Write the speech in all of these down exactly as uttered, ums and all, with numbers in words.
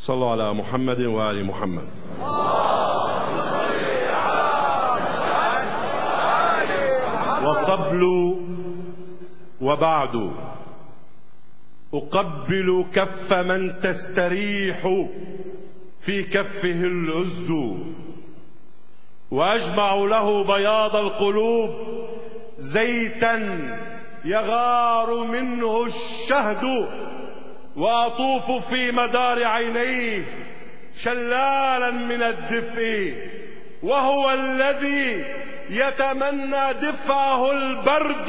صلوا على محمد وآل محمد. وقبل وبعد أقبل كف من تستريح في كفه الأزد، وأجمع له بياض القلوب زيتا يغار منه الشهد، وأطوف في مدار عينيه شلالا من الدفء، وهو الذي يتمنى دفعه البرد.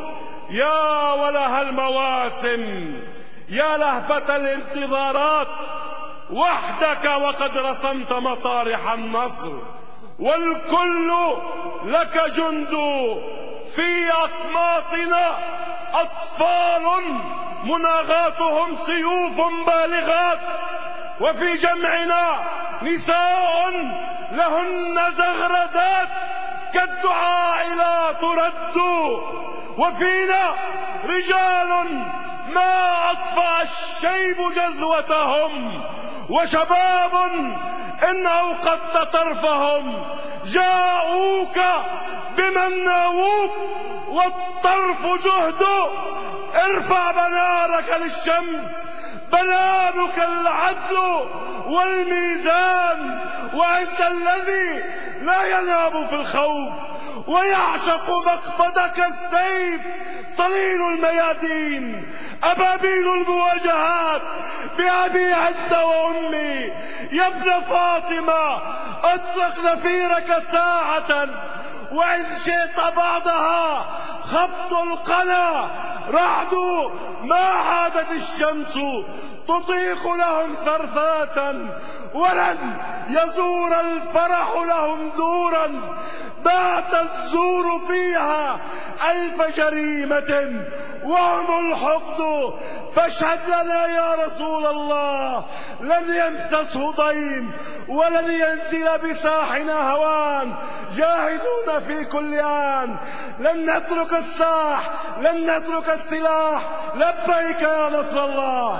يا وله المواسم، يا لهفة الانتظارات، وحدك وقد رسمت مطارح النصر، والكل لك جند. في أقماطنا أطفال مناغاتهم سيوف بالغات، وفي جمعنا نساء لهن زغردات كالدعاء لا ترد، وفينا رجال ما أطفأ الشيب جذوتهم، وشباب إن أوقدت طرفهم جاءوك بمن ناووك والطرف جهد. ارفع بنارك للشمس، بنانك العدل والميزان، وأنت الذي لا ينام في الخوف ويعشق مقبضك السيف. صليل الميادين، أبابيل المواجهات، بأبي أنت وأمي يا ابن فاطمة، أطلق نفيرك ساعة وإن شئت بعدها خبط القنا. رعد ما عادت الشمس تطيق لهم ثرثرة، ولن يزور الفرح لهم دورا بات الزور فيها ألف جريمة وهم الحقد. فاشهد لنا يا رسول الله، لن يمسسه ضيم ولن ينزل بساحنا هوان، جاهزون في كل آن، لن نترك الساح، لن نترك السلاح. لبيك يا نصر الله.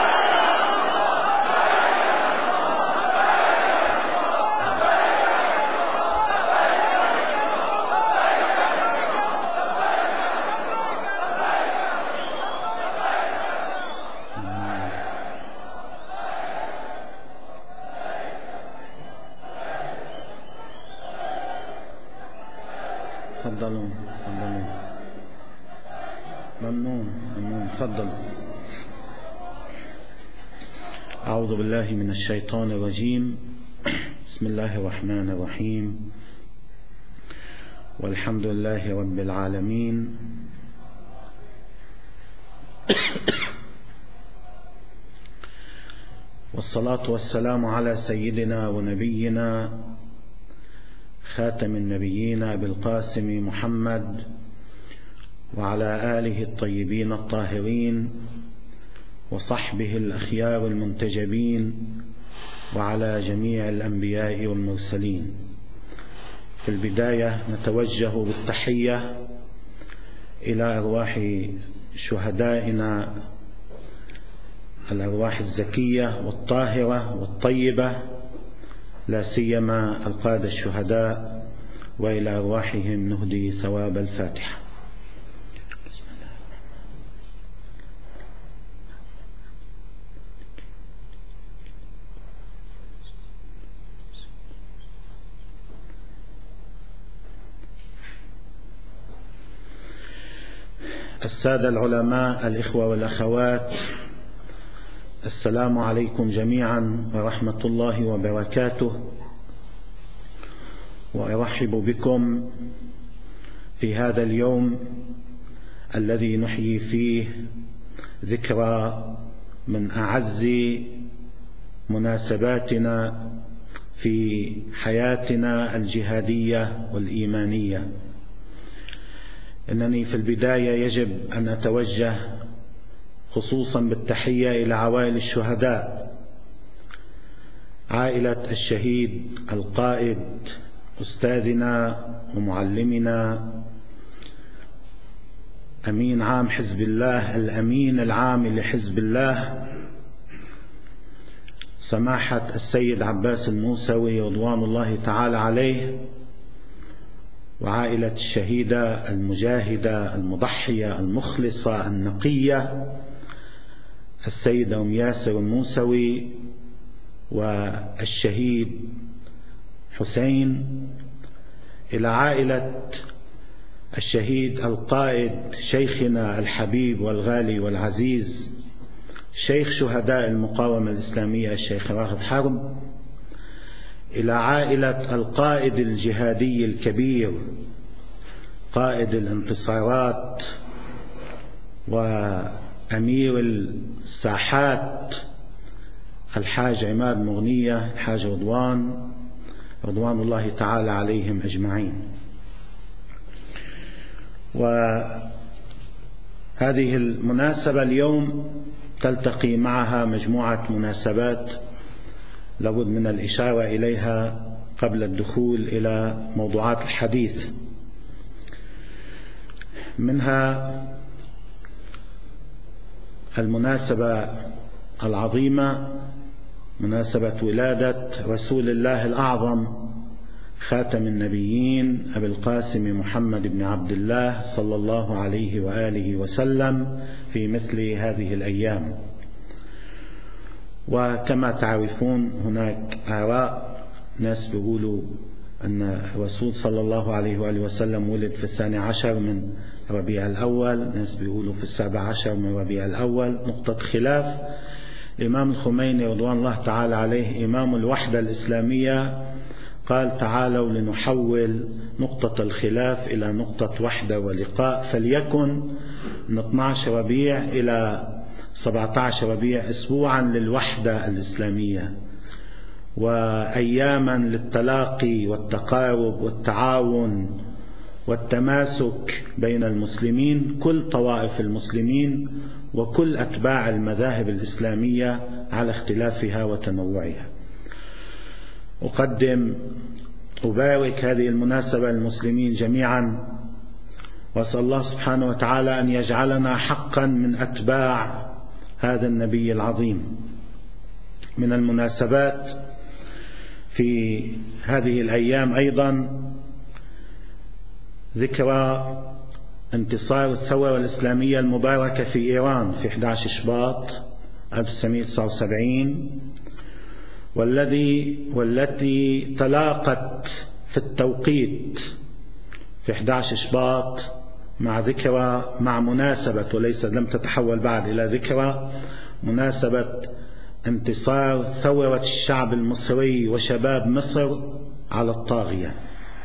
تفضلوا تفضلوا. ممنون ممنون. تفضلوا. أعوذ بالله من الشيطان الرجيم. بسم الله الرحمن الرحيم، والحمد لله رب العالمين. والصلاة والسلام على سيدنا ونبينا خاتم النبيين أبي القاسم محمد، وعلى آله الطيبين الطاهرين، وصحبه الأخيار المنتجبين، وعلى جميع الأنبياء والمرسلين. في البداية نتوجه بالتحية إلى أرواح شهدائنا، الأرواح الزكية والطاهرة والطيبة، لا سيما القادة الشهداء، وإلى أرواحهم نهدي ثواب الفاتحة. السادة العلماء، الإخوة والأخوات، السلام عليكم جميعا ورحمة الله وبركاته. وأرحب بكم في هذا اليوم الذي نحيي فيه ذكرى من أعز مناسباتنا في حياتنا الجهادية والإيمانية. إنني في البداية يجب أن أتوجه خصوصا بالتحية إلى عوائل الشهداء، عائلة الشهيد القائد أستاذنا ومعلمنا أمين عام حزب الله، الأمين العام لحزب الله سماحة السيد عباس الموسوي رضوان الله تعالى عليه، وعائلة الشهيدة المجاهدة المضحية المخلصة النقية السيدة أم ياسر الموسوي والشهيد حسين، إلى عائلة الشهيد القائد شيخنا الحبيب والغالي والعزيز شيخ شهداء المقاومة الإسلامية الشيخ راغب حرب، إلى عائلة القائد الجهادي الكبير قائد الانتصارات وأمير الساحات الحاج عماد مغنية الحاج رضوان رضوان الله تعالى عليهم أجمعين. وهذه المناسبة اليوم تلتقي معها مجموعة مناسبات لابد من الإشارة إليها قبل الدخول إلى موضوعات الحديث. منها المناسبة العظيمة، مناسبة ولادة رسول الله الأعظم خاتم النبيين أبي القاسم محمد بن عبد الله صلى الله عليه وآله وسلم في مثل هذه الأيام. وكما تعرفون هناك آراء، ناس بيقولوا أن الرسول صلى الله عليه وآله وسلم ولد في الثاني عشر من ربيع الأول، ناس بيقولوا في السابع عشر من ربيع الأول، نقطة خلاف. الإمام الخميني رضوان الله تعالى عليه إمام الوحدة الإسلامية قال تعالوا لنحول نقطة الخلاف إلى نقطة وحدة ولقاء، فليكن من اثني عشر ربيع إلى سبعة عشر ربيع أسبوعا للوحدة الإسلامية وأياما للتلاقي والتقارب والتعاون والتماسك بين المسلمين، كل طوائف المسلمين وكل أتباع المذاهب الإسلامية على اختلافها وتنوعها. أقدم أبارك هذه المناسبة للمسلمين جميعا، وأسأل الله سبحانه وتعالى أن يجعلنا حقا من أتباع هذا النبي العظيم. من المناسبات في هذه الأيام أيضا ذكرى انتصار الثورة الإسلامية المباركة في إيران في أحد عشر شباط ألف وتسعمائة وتسعة وسبعين، والذي والتي تلاقت في التوقيت في أحد عشر شباط مع ذكرى مع مناسبة، وليس لم تتحول بعد إلى ذكرى، مناسبة انتصار ثورة الشعب المصري وشباب مصر على الطاغية.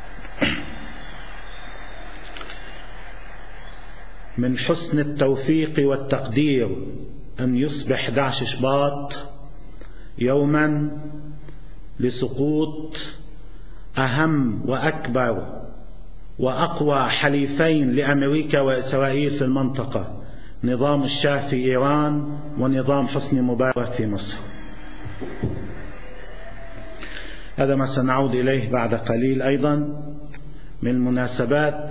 من حسن التوفيق والتقدير أن يصبح أحد عشر شباط يوما لسقوط أهم وأكبر وأقوى حليفين لأمريكا وإسرائيل في المنطقة، نظام الشاه في إيران ونظام حسني مبارك في مصر. هذا ما سنعود إليه بعد قليل. أيضا من المناسبات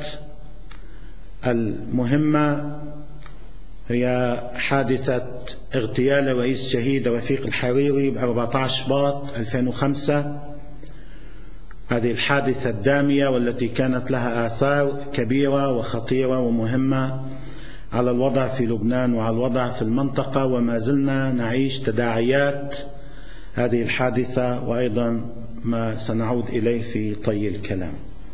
المهمة هي حادثة اغتيال رئيس الشهيد رفيق الحريري ب أربعة عشر شباط ألفين وخمسة. هذه الحادثة الدامية والتي كانت لها آثار كبيرة وخطيرة ومهمة على الوضع في لبنان وعلى الوضع في المنطقة، وما زلنا نعيش تداعيات هذه الحادثة وأيضا ما سنعود إليه في طي الكلام.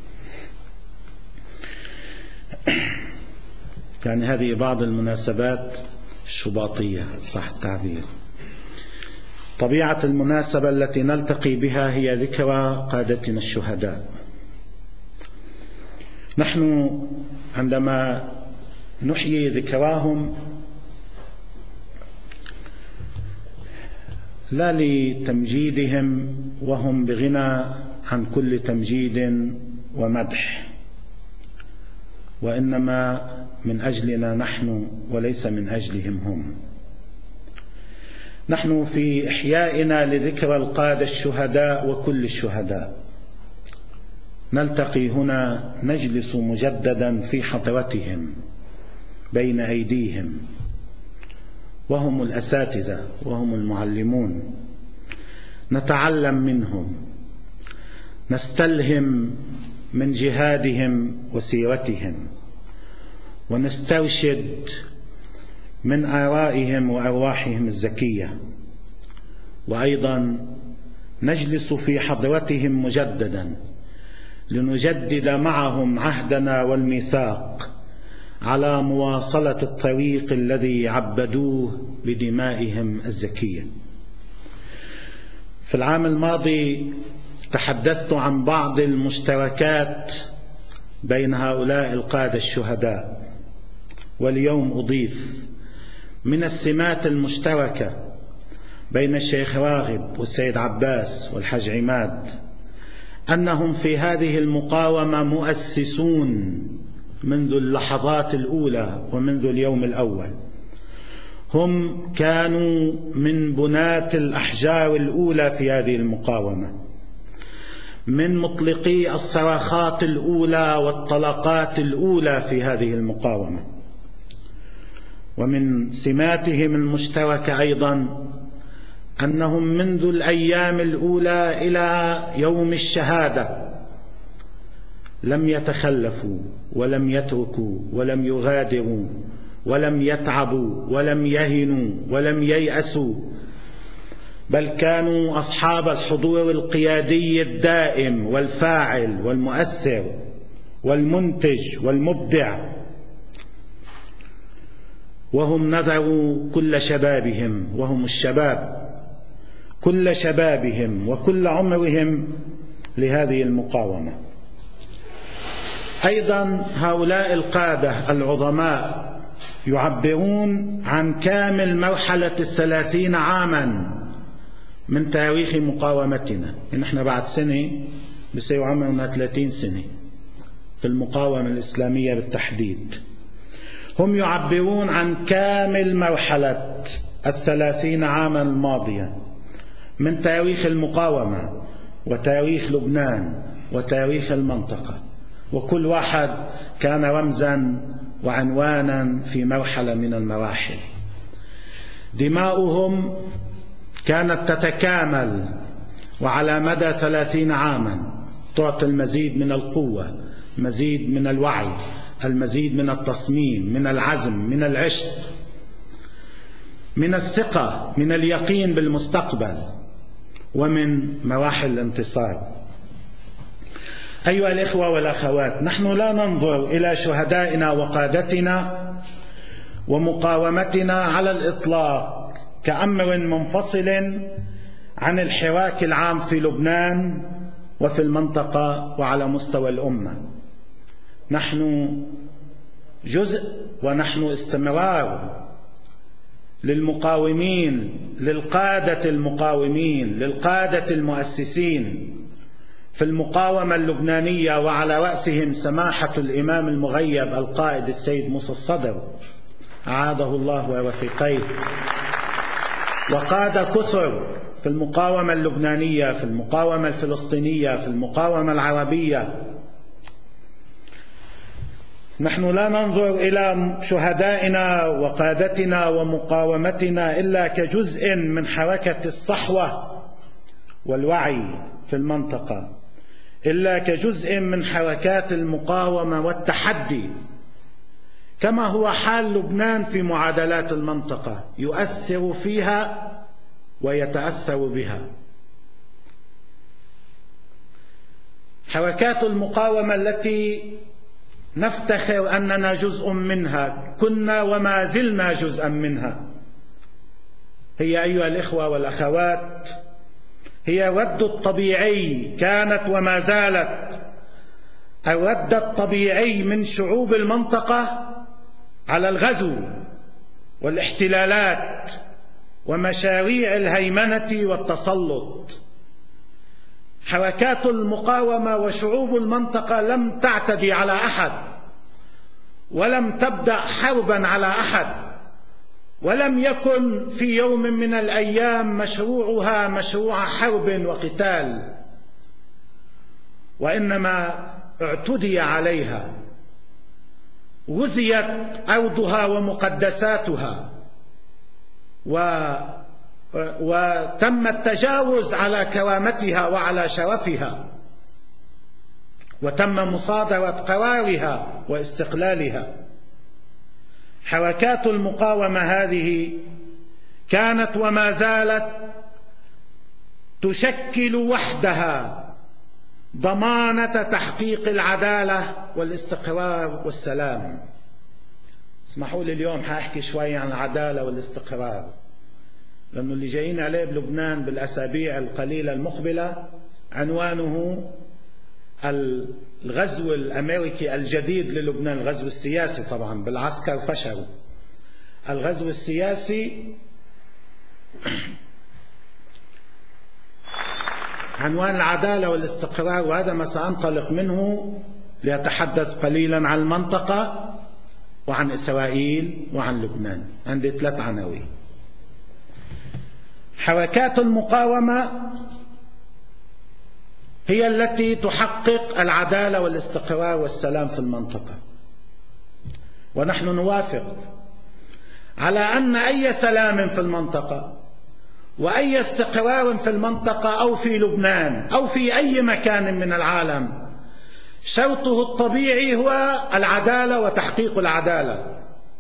يعني هذه بعض المناسبات الشباطية صح التعبير. طبيعة المناسبة التي نلتقي بها هي ذكرى قادتنا الشهداء. نحن عندما نحيي ذكراهم لا لتمجيدهم وهم بغنى عن كل تمجيد ومدح، وإنما من أجلنا نحن وليس من أجلهم هم. نحن في إحيائنا لذكرى القادة الشهداء وكل الشهداء نلتقي هنا نجلس مجددا في حضرتهم بين أيديهم، وهم الأساتذة وهم المعلمون، نتعلم منهم، نستلهم من جهادهم وسيرتهم، ونسترشد من آرائهم وأرواحهم الزكية، وأيضا نجلس في حضرتهم مجددا لنجدد معهم عهدنا والميثاق على مواصلة الطريق الذي عبدوه بدمائهم الزكية. في العام الماضي تحدثت عن بعض المشتركات بين هؤلاء القادة الشهداء، واليوم أضيف من السمات المشتركة بين الشيخ راغب والسيد عباس والحاج عماد أنهم في هذه المقاومة مؤسسون منذ اللحظات الأولى ومنذ اليوم الأول. هم كانوا من بناة الأحجار الأولى في هذه المقاومة، من مطلقي الصراخات الأولى والطلقات الأولى في هذه المقاومة. ومن سماتهم المشتركة أيضا أنهم منذ الأيام الأولى إلى يوم الشهادة لم يتخلفوا ولم يتركوا ولم يغادروا ولم يتعبوا ولم يهنوا ولم ييأسوا، بل كانوا أصحاب الحضور القيادي الدائم والفاعل والمؤثر والمنتج والمبدع. وهم نذروا كل شبابهم، وهم الشباب، كل شبابهم وكل عمرهم لهذه المقاومة. أيضا هؤلاء القادة العظماء يعبرون عن كامل مرحلة الثلاثين عاما من تاريخ مقاومتنا. نحن بعد سنة بصير عمرنا ثلاثين سنة في المقاومة الإسلامية بالتحديد. هم يعبرون عن كامل مرحلة الثلاثين عاما الماضية من تاريخ المقاومة وتاريخ لبنان وتاريخ المنطقة، وكل واحد كان رمزا وعنوانا في مرحلة من المراحل. دماؤهم كانت تتكامل وعلى مدى ثلاثين عاما تعطي المزيد من القوة، المزيد من الوعي، المزيد من التصميم، من العزم، من العشق، من الثقة، من اليقين بالمستقبل، ومن مراحل الانتصار. أيها الإخوة والأخوات، نحن لا ننظر إلى شهدائنا وقادتنا ومقاومتنا على الإطلاق كأمر منفصل عن الحراك العام في لبنان وفي المنطقة وعلى مستوى الأمة. نحن جزء ونحن استمرار للمقاومين، للقادة المقاومين، للقادة المؤسسين في المقاومة اللبنانية، وعلى رأسهم سماحة الإمام المغيب القائد السيد موسى الصدر أعاده الله ورفيقيه، وقادة كثر في المقاومة اللبنانية، في المقاومة الفلسطينية، في المقاومة العربية. نحن لا ننظر إلى شهدائنا وقادتنا ومقاومتنا إلا كجزء من حركة الصحوة والوعي في المنطقة، إلا كجزء من حركات المقاومة والتحدي، كما هو حال لبنان في معادلات المنطقة، يؤثر فيها ويتأثر بها. حركات المقاومة التي نفتخر أننا جزء منها، كنا وما زلنا جزءا منها، هي أيها الإخوة والأخوات هي الرد الطبيعي، كانت وما زالت الرد الطبيعي من شعوب المنطقة على الغزو والاحتلالات ومشاريع الهيمنة والتسلط. حركات المقاومة وشعوب المنطقة لم تعتدي على أحد، ولم تبدأ حربا على أحد، ولم يكن في يوم من الأيام مشروعها مشروع حرب وقتال، وإنما اعتدي عليها، غزيت أرضها ومقدساتها، وتم التجاوز على كرامتها وعلى شرفها، وتم مصادرة قرارها واستقلالها. حركات المقاومة هذه كانت وما زالت تشكل وحدها ضمانة تحقيق العدالة والاستقرار والسلام. اسمحوا لي اليوم حاحكي شوي عن العدالة والاستقرار، لأنه اللي جايين عليه بلبنان بالأسابيع القليلة المقبلة عنوانه الغزو الأمريكي الجديد للبنان، الغزو السياسي طبعا، بالعسكر فشلوا. الغزو السياسي عنوان العدالة والاستقرار، وهذا ما سأنطلق منه لأتحدث قليلا عن المنطقة وعن إسرائيل وعن لبنان. عندي ثلاث عناوين. حركات المقاومة هي التي تحقق العدالة والاستقرار والسلام في المنطقة، ونحن نوافق على أن أي سلام في المنطقة وأي استقرار في المنطقة أو في لبنان أو في أي مكان من العالم شرطه الطبيعي هو العدالة وتحقيق العدالة.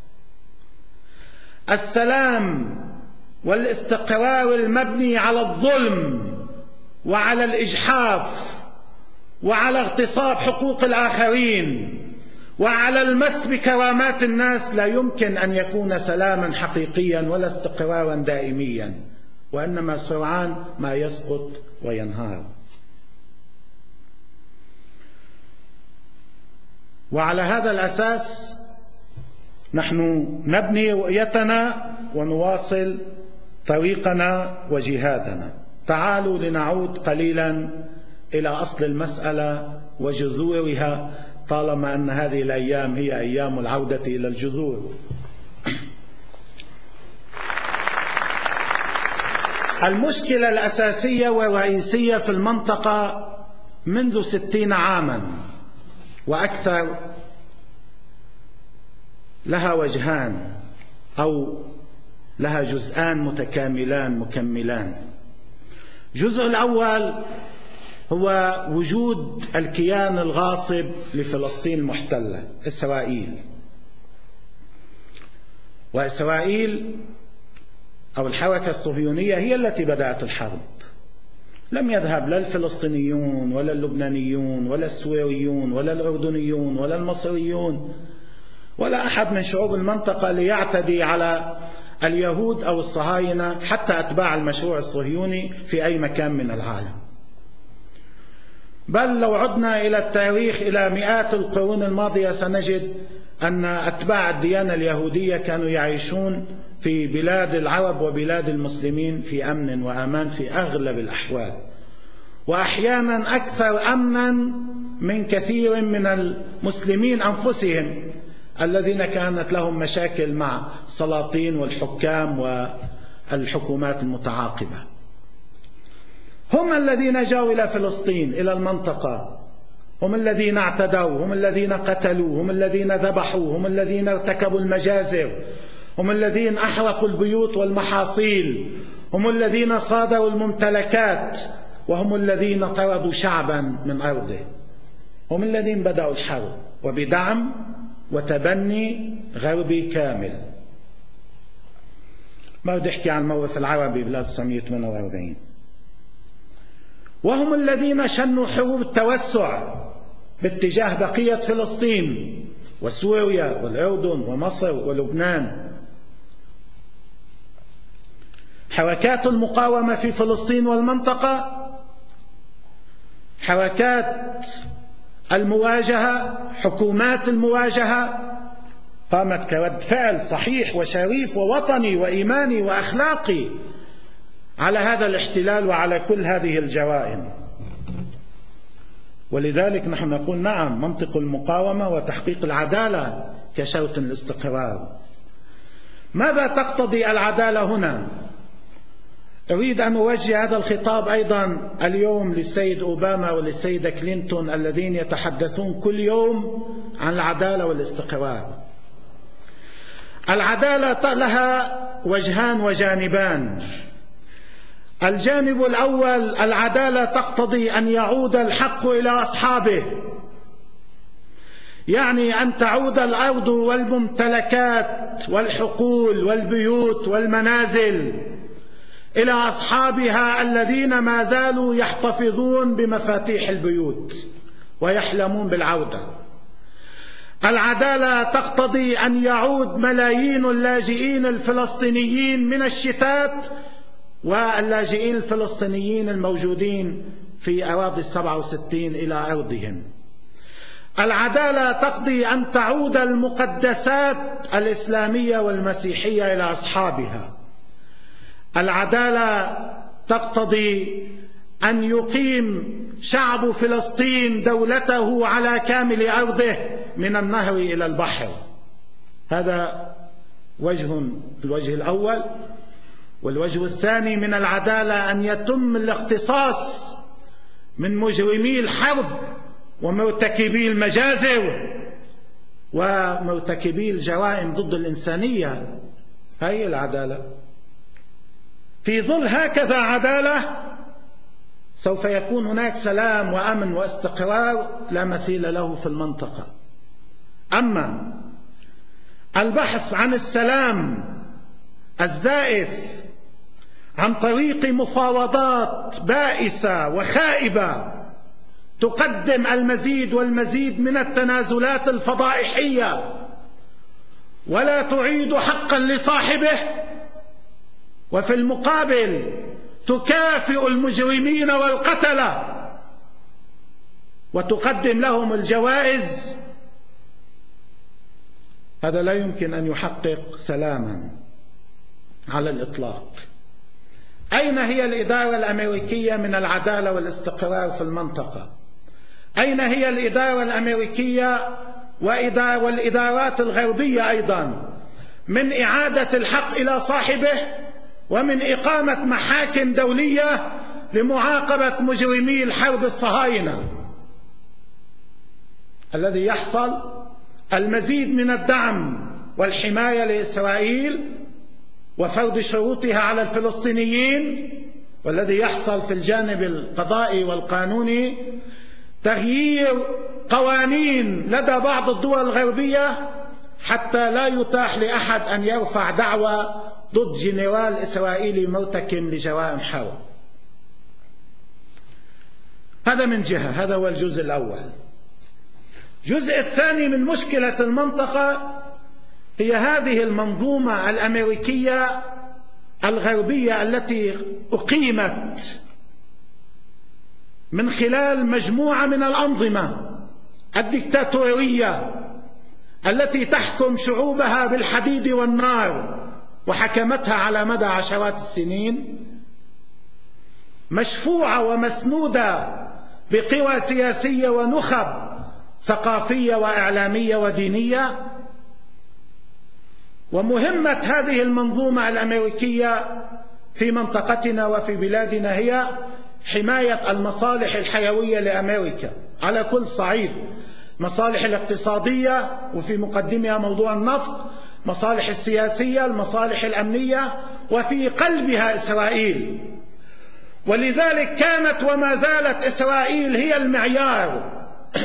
السلام والاستقرار المبني على الظلم وعلى الإجحاف وعلى اغتصاب حقوق الآخرين وعلى المس بكرامات الناس لا يمكن أن يكون سلاما حقيقيا ولا استقرارا دائميا، وإنما سرعان ما يسقط وينهار. وعلى هذا الأساس نحن نبني رؤيتنا ونواصل طريقنا وجهادنا. تعالوا لنعود قليلا إلى أصل المسألة وجذورها، طالما أن هذه الأيام هي أيام العودة إلى الجذور. المشكلة الأساسية والرئيسية في المنطقة منذ ستين عاما وأكثر لها وجهان أو لها جزءان متكاملان مكملان. الجزء الأول هو وجود الكيان الغاصب لفلسطين المحتلة، إسرائيل. وإسرائيل أو الحركة الصهيونية هي التي بدأت الحرب. لم يذهب لا الفلسطينيون ولا اللبنانيون ولا السوريون ولا الأردنيون ولا المصريون ولا أحد من شعوب المنطقة ليعتدي على اليهود أو الصهاينة حتى أتباع المشروع الصهيوني في أي مكان من العالم. بل لو عدنا إلى التاريخ إلى مئات القرون الماضية سنجد أن أتباع الديانة اليهودية كانوا يعيشون في بلاد العرب وبلاد المسلمين في أمن وأمان في أغلب الأحوال، وأحيانا أكثر أمنا من كثير من المسلمين أنفسهم الذين كانت لهم مشاكل مع السلاطين والحكام والحكومات المتعاقبة. هم الذين جاءوا إلى فلسطين إلى المنطقة، هم الذين اعتدوا، هم الذين قتلوا، هم الذين ذبحوا، هم الذين ارتكبوا المجازر، هم الذين أحرقوا البيوت والمحاصيل، هم الذين صادروا الممتلكات، وهم الذين طردوا شعبا من أرضه. هم الذين بدأوا الحرب وبدعم وتبني غربي كامل. ما بدي أحكي عن الموروث العربي ب ألف وتسعمئة وثمانية وأربعين. وهم الذين شنوا حروب التوسع باتجاه بقية فلسطين وسوريا والأردن ومصر ولبنان. حركات المقاومة في فلسطين والمنطقة، حركات المواجهة، حكومات المواجهة، قامت كرد فعل صحيح وشريف ووطني وإيماني وأخلاقي على هذا الاحتلال وعلى كل هذه الجرائم. ولذلك نحن نقول نعم، منطق المقاومة وتحقيق العدالة كشرط الاستقرار. ماذا تقتضي العدالة هنا؟ أريد أن أوجه هذا الخطاب أيضا اليوم للسيد أوباما وللسيدة كلينتون الذين يتحدثون كل يوم عن العدالة والاستقرار. العدالة لها وجهان وجانبان. الجانب الأول: العدالة تقتضي أن يعود الحق إلى أصحابه، يعني أن تعود الأرض والممتلكات والحقول والبيوت والمنازل إلى أصحابها الذين ما زالوا يحتفظون بمفاتيح البيوت ويحلمون بالعودة. العدالة تقتضي أن يعود ملايين اللاجئين الفلسطينيين من الشتات واللاجئين الفلسطينيين الموجودين في أراضي السبعة وستين إلى أرضهم. العدالة تقضي أن تعود المقدسات الإسلامية والمسيحية إلى أصحابها. العدالة تقتضي أن يقيم شعب فلسطين دولته على كامل أرضه من النهر إلى البحر. هذا وجه الوجه الأول. والوجه الثاني من العدالة أن يتم الاقتصاص من مجرمي الحرب ومرتكبي المجازر ومرتكبي الجرائم ضد الإنسانية. هذه العدالة. في ظل هكذا عدالة سوف يكون هناك سلام وأمن واستقرار لا مثيل له في المنطقة. أما البحث عن السلام الزائف عن طريق مفاوضات بائسة وخائبة تقدم المزيد والمزيد من التنازلات الفضائحية ولا تعيد حقا لصاحبه، وفي المقابل تكافئ المجرمين والقتلة وتقدم لهم الجوائز، هذا لا يمكن أن يحقق سلاما على الإطلاق. أين هي الإدارة الأمريكية من العدالة والاستقرار في المنطقة؟ أين هي الإدارة الأمريكية والإدارات الغربية أيضا من إعادة الحق إلى صاحبه ومن إقامة محاكم دولية لمعاقبة مجرمي الحرب الصهاينة؟ الذي يحصل المزيد من الدعم والحماية لإسرائيل وفرض شروطها على الفلسطينيين، والذي يحصل في الجانب القضائي والقانوني تغيير قوانين لدى بعض الدول الغربية حتى لا يتاح لأحد أن يرفع دعوى ضد جنرال إسرائيلي مرتكب لجرائم حرب. هذا من جهة، هذا هو الجزء الأول. الجزء الثاني من مشكلة المنطقة هي هذه المنظومة الأمريكية الغربية التي أقيمت من خلال مجموعة من الأنظمة الدكتاتورية التي تحكم شعوبها بالحديد والنار وحكمتها على مدى عشرات السنين، مشفوعة ومسنودة بقوى سياسية ونخب ثقافية وإعلامية ودينية. ومهمة هذه المنظومة الأمريكية في منطقتنا وفي بلادنا هي حماية المصالح الحيوية لأمريكا على كل صعيد، مصالح الاقتصادية وفي مقدمها موضوع النفط، مصالح السياسية، المصالح الأمنية، وفي قلبها إسرائيل. ولذلك كانت وما زالت إسرائيل هي المعيار.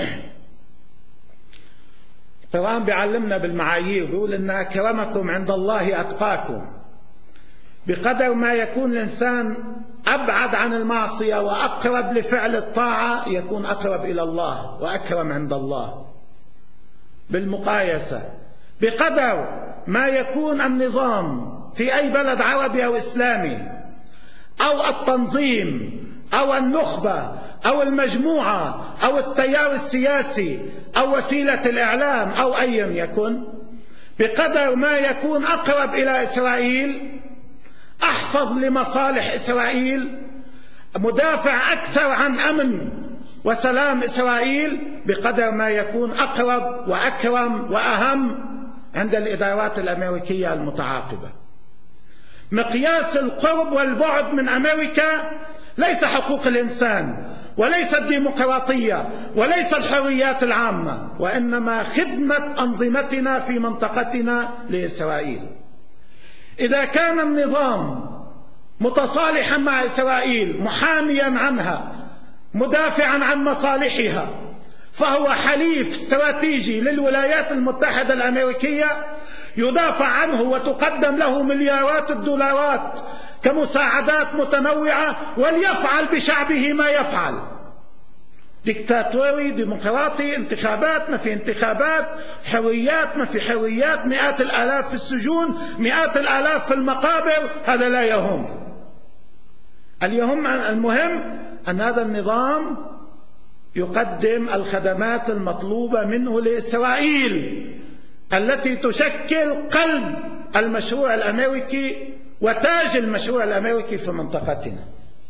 القرآن بيعلمنا بالمعايير، بيقول إن أكرمكم عند الله أتقاكم. بقدر ما يكون الإنسان أبعد عن المعصية وأقرب لفعل الطاعة يكون أقرب إلى الله وأكرم عند الله. بالمقايسة، بقدر ما يكون النظام في أي بلد عربي أو إسلامي أو التنظيم أو النخبة أو المجموعة أو التيار السياسي أو وسيلة الإعلام أو أيا يكن، بقدر ما يكون أقرب إلى إسرائيل، أحفظ لمصالح إسرائيل، مدافع أكثر عن أمن وسلام إسرائيل، بقدر ما يكون أقرب وأكرم وأهم عند الإدارات الأمريكية المتعاقبة. مقياس القرب والبعد من أمريكا ليس حقوق الإنسان وليس الديمقراطية وليس الحريات العامة، وإنما خدمة أنظمتنا في منطقتنا لإسرائيل. إذا كان النظام متصالحا مع إسرائيل، محاميا عنها، مدافعا عن مصالحها، فهو حليف استراتيجي للولايات المتحدة الأمريكية، يدافع عنه وتقدم له مليارات الدولارات كمساعدات متنوعة، وليفعل بشعبه ما يفعل. ديكتاتوري ديمقراطي، انتخابات ما في انتخابات، حريات ما في حريات، مئات الآلاف في السجون، مئات الآلاف في المقابر، هذا لا يهم. اليهم المهم أن هذا النظام يقدم الخدمات المطلوبة منه لإسرائيل التي تشكل قلب المشروع الأمريكي وتاج المشروع الأمريكي في منطقتنا.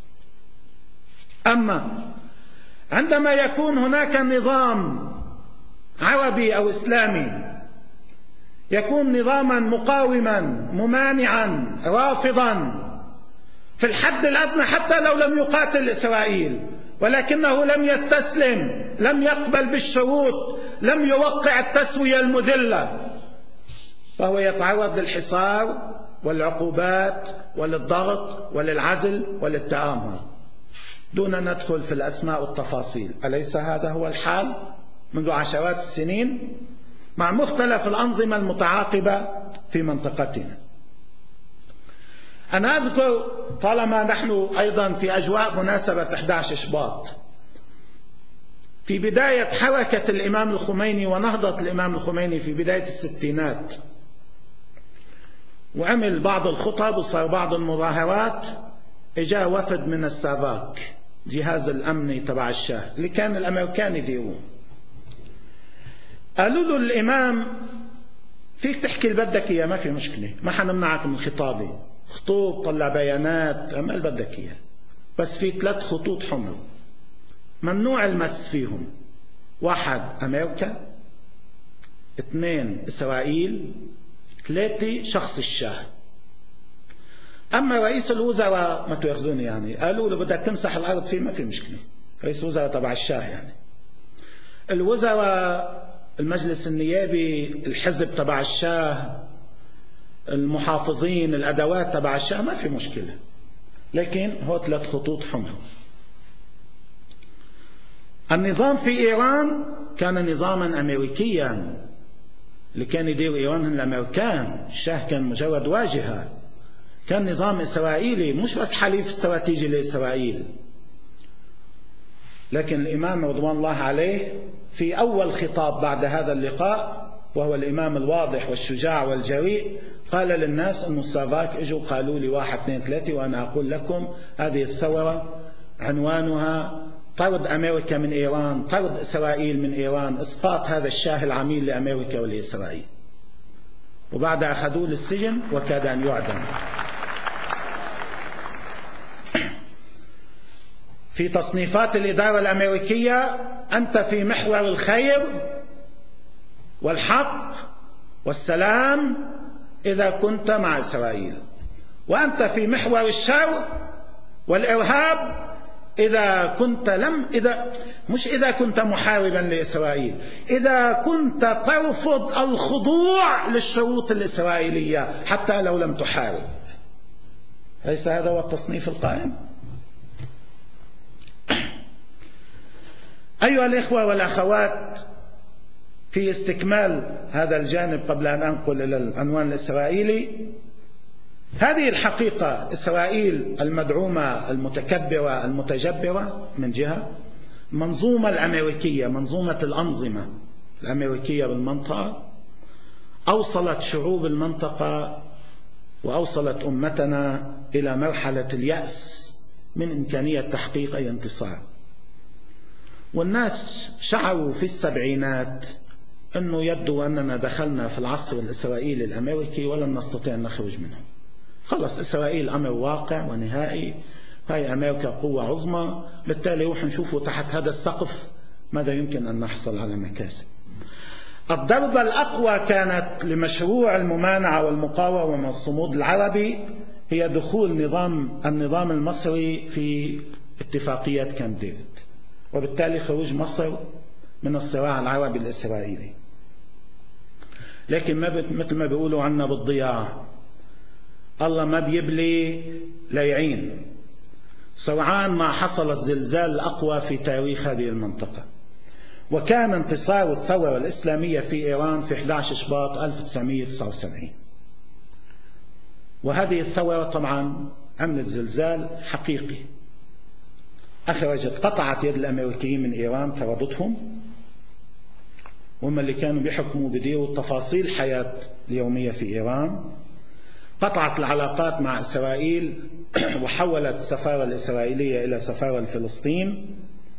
أما عندما يكون هناك نظام عربي أو إسلامي يكون نظاما مقاوما ممانعا رافضا في الحد الأدنى حتى لو لم يقاتل إسرائيل، ولكنه لم يستسلم، لم يقبل بالشروط، لم يوقع التسوية المذلة، فهو يتعرض للحصار والعقوبات وللضغط وللعزل وللتآمر دون أن ندخل في الأسماء والتفاصيل. أليس هذا هو الحال منذ عشرات السنين مع مختلف الأنظمة المتعاقبة في منطقتنا؟ أنا أذكر طالما نحن أيضا في أجواء مناسبة أحد عشر شباط، في بداية حركة الإمام الخميني ونهضة الإمام الخميني في بداية الستينات، وعمل بعض الخطب وصار بعض المظاهرات، إجا وفد من السافاك جهاز الأمني تبع الشاه اللي كان الأمريكان يديروه، قالوا له الإمام فيك تحكي اللي بدك إياه، ما في مشكلة، ما حنمنعك من خطابي، خطوط، طلع بيانات، اعمل بدك إياه، بس في ثلاث خطوط حمر ممنوع المس فيهم: واحد أمريكا، اثنين إسرائيل، ثلاثة شخص الشاه. أما رئيس الوزراء ما تأخذوني يعني، قالوا له بدك تمسح الأرض فيه، ما في مشكلة، رئيس الوزراء تبع الشاه يعني. الوزراء، المجلس النيابي، الحزب تبع الشاه، المحافظين، الأدوات تبع الشاه، ما في مشكلة، لكن هو ثلاث خطوط حمر. النظام في إيران كان نظاما أمريكيا، اللي كان يدير إيران الأمريكان، الشاه كان مجرد واجهة، كان نظام إسرائيلي مش بس حليف استراتيجي لإسرائيل. لكن الإمام رضوان الله عليه في أول خطاب بعد هذا اللقاء، وهو الإمام الواضح والشجاع والجريء، قال للناس أن السافاك اجوا قالوا لي واحد اثنين ثلاثة، وأنا أقول لكم هذه الثورة عنوانها طرد أمريكا من إيران، طرد إسرائيل من إيران، إسقاط هذا الشاه العميل لأمريكا ولإسرائيل. وبعد أخذوه للسجن وكاد أن يعدم. في تصنيفات الإدارة الأمريكية أنت في محور الخير والحق والسلام إذا كنت مع إسرائيل، وأنت في محور الشر والإرهاب إذا كنت لم إذا مش إذا كنت محاربا لإسرائيل، إذا كنت ترفض الخضوع للشروط الإسرائيلية حتى لو لم تحارب. ليس هذا هو التصنيف القائم؟ أيها الإخوة والأخوات، في استكمال هذا الجانب قبل أن أنقل إلى العنوان الإسرائيلي، هذه الحقيقة إسرائيل المدعومة المتكبرة المتجبرة من جهة، منظومة الأمريكية، منظومة الأنظمة الأمريكية بالمنطقة، أوصلت شعوب المنطقة وأوصلت أمتنا إلى مرحلة اليأس من إمكانية تحقيق أي انتصار. والناس شعروا في السبعينات أنه يبدو أننا دخلنا في العصر الإسرائيلي الأمريكي ولن نستطيع أن نخرج منه. خلص إسرائيل أمر واقع ونهائي، هاي أمريكا قوة عظمى، بالتالي روح نشوفوا تحت هذا السقف ماذا يمكن أن نحصل على مكاسب. الضربة الأقوى كانت لمشروع الممانعة والمقاومة والصمود العربي هي دخول نظام النظام المصري في اتفاقية كامب ديفيد، وبالتالي خروج مصر من الصراع العربي الإسرائيلي. لكن ما مثل ما بيقولوا عنا بالضياع، الله ما بيبلي ليعين سرعان ما حصل الزلزال الأقوى في تاريخ هذه المنطقة. وكان انتصار الثورة الإسلامية في إيران في أحد عشر شباط ألف وتسعمئة وتسعة وسبعين، وهذه الثورة طبعا عملت زلزال حقيقي، أخرجت قطعت يد الأمريكيين من إيران، طردتهم، هم اللي كانوا بيحكموا بديروا تفاصيل الحياة اليومية في إيران، قطعت العلاقات مع إسرائيل وحولت السفارة الإسرائيلية إلى سفارة لفلسطين،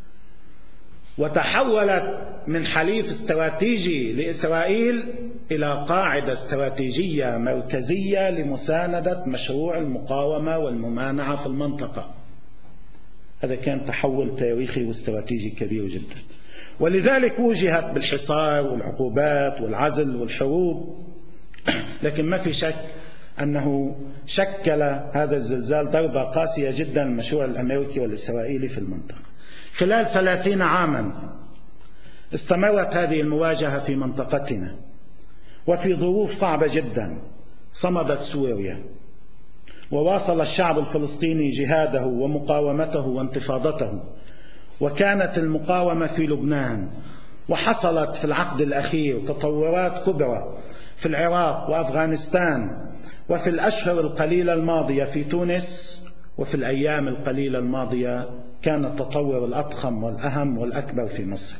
وتحولت من حليف استراتيجي لإسرائيل إلى قاعدة استراتيجية مركزية لمساندة مشروع المقاومة والممانعة في المنطقة. هذا كان تحول تاريخي واستراتيجي كبير جدا، ولذلك وجهت بالحصار والعقوبات والعزل والحروب. لكن ما في شك أنه شكل هذا الزلزال ضربة قاسية جدا للمشروع الأمريكي والإسرائيلي في المنطقة. خلال ثلاثين عاما استمرت هذه المواجهة في منطقتنا، وفي ظروف صعبة جدا صمدت سوريا، وواصل الشعب الفلسطيني جهاده ومقاومته وانتفاضته، وكانت المقاومة في لبنان، وحصلت في العقد الأخير تطورات كبرى في العراق وأفغانستان، وفي الأشهر القليلة الماضية في تونس، وفي الأيام القليلة الماضية كان التطور الأضخم والأهم والأكبر في مصر.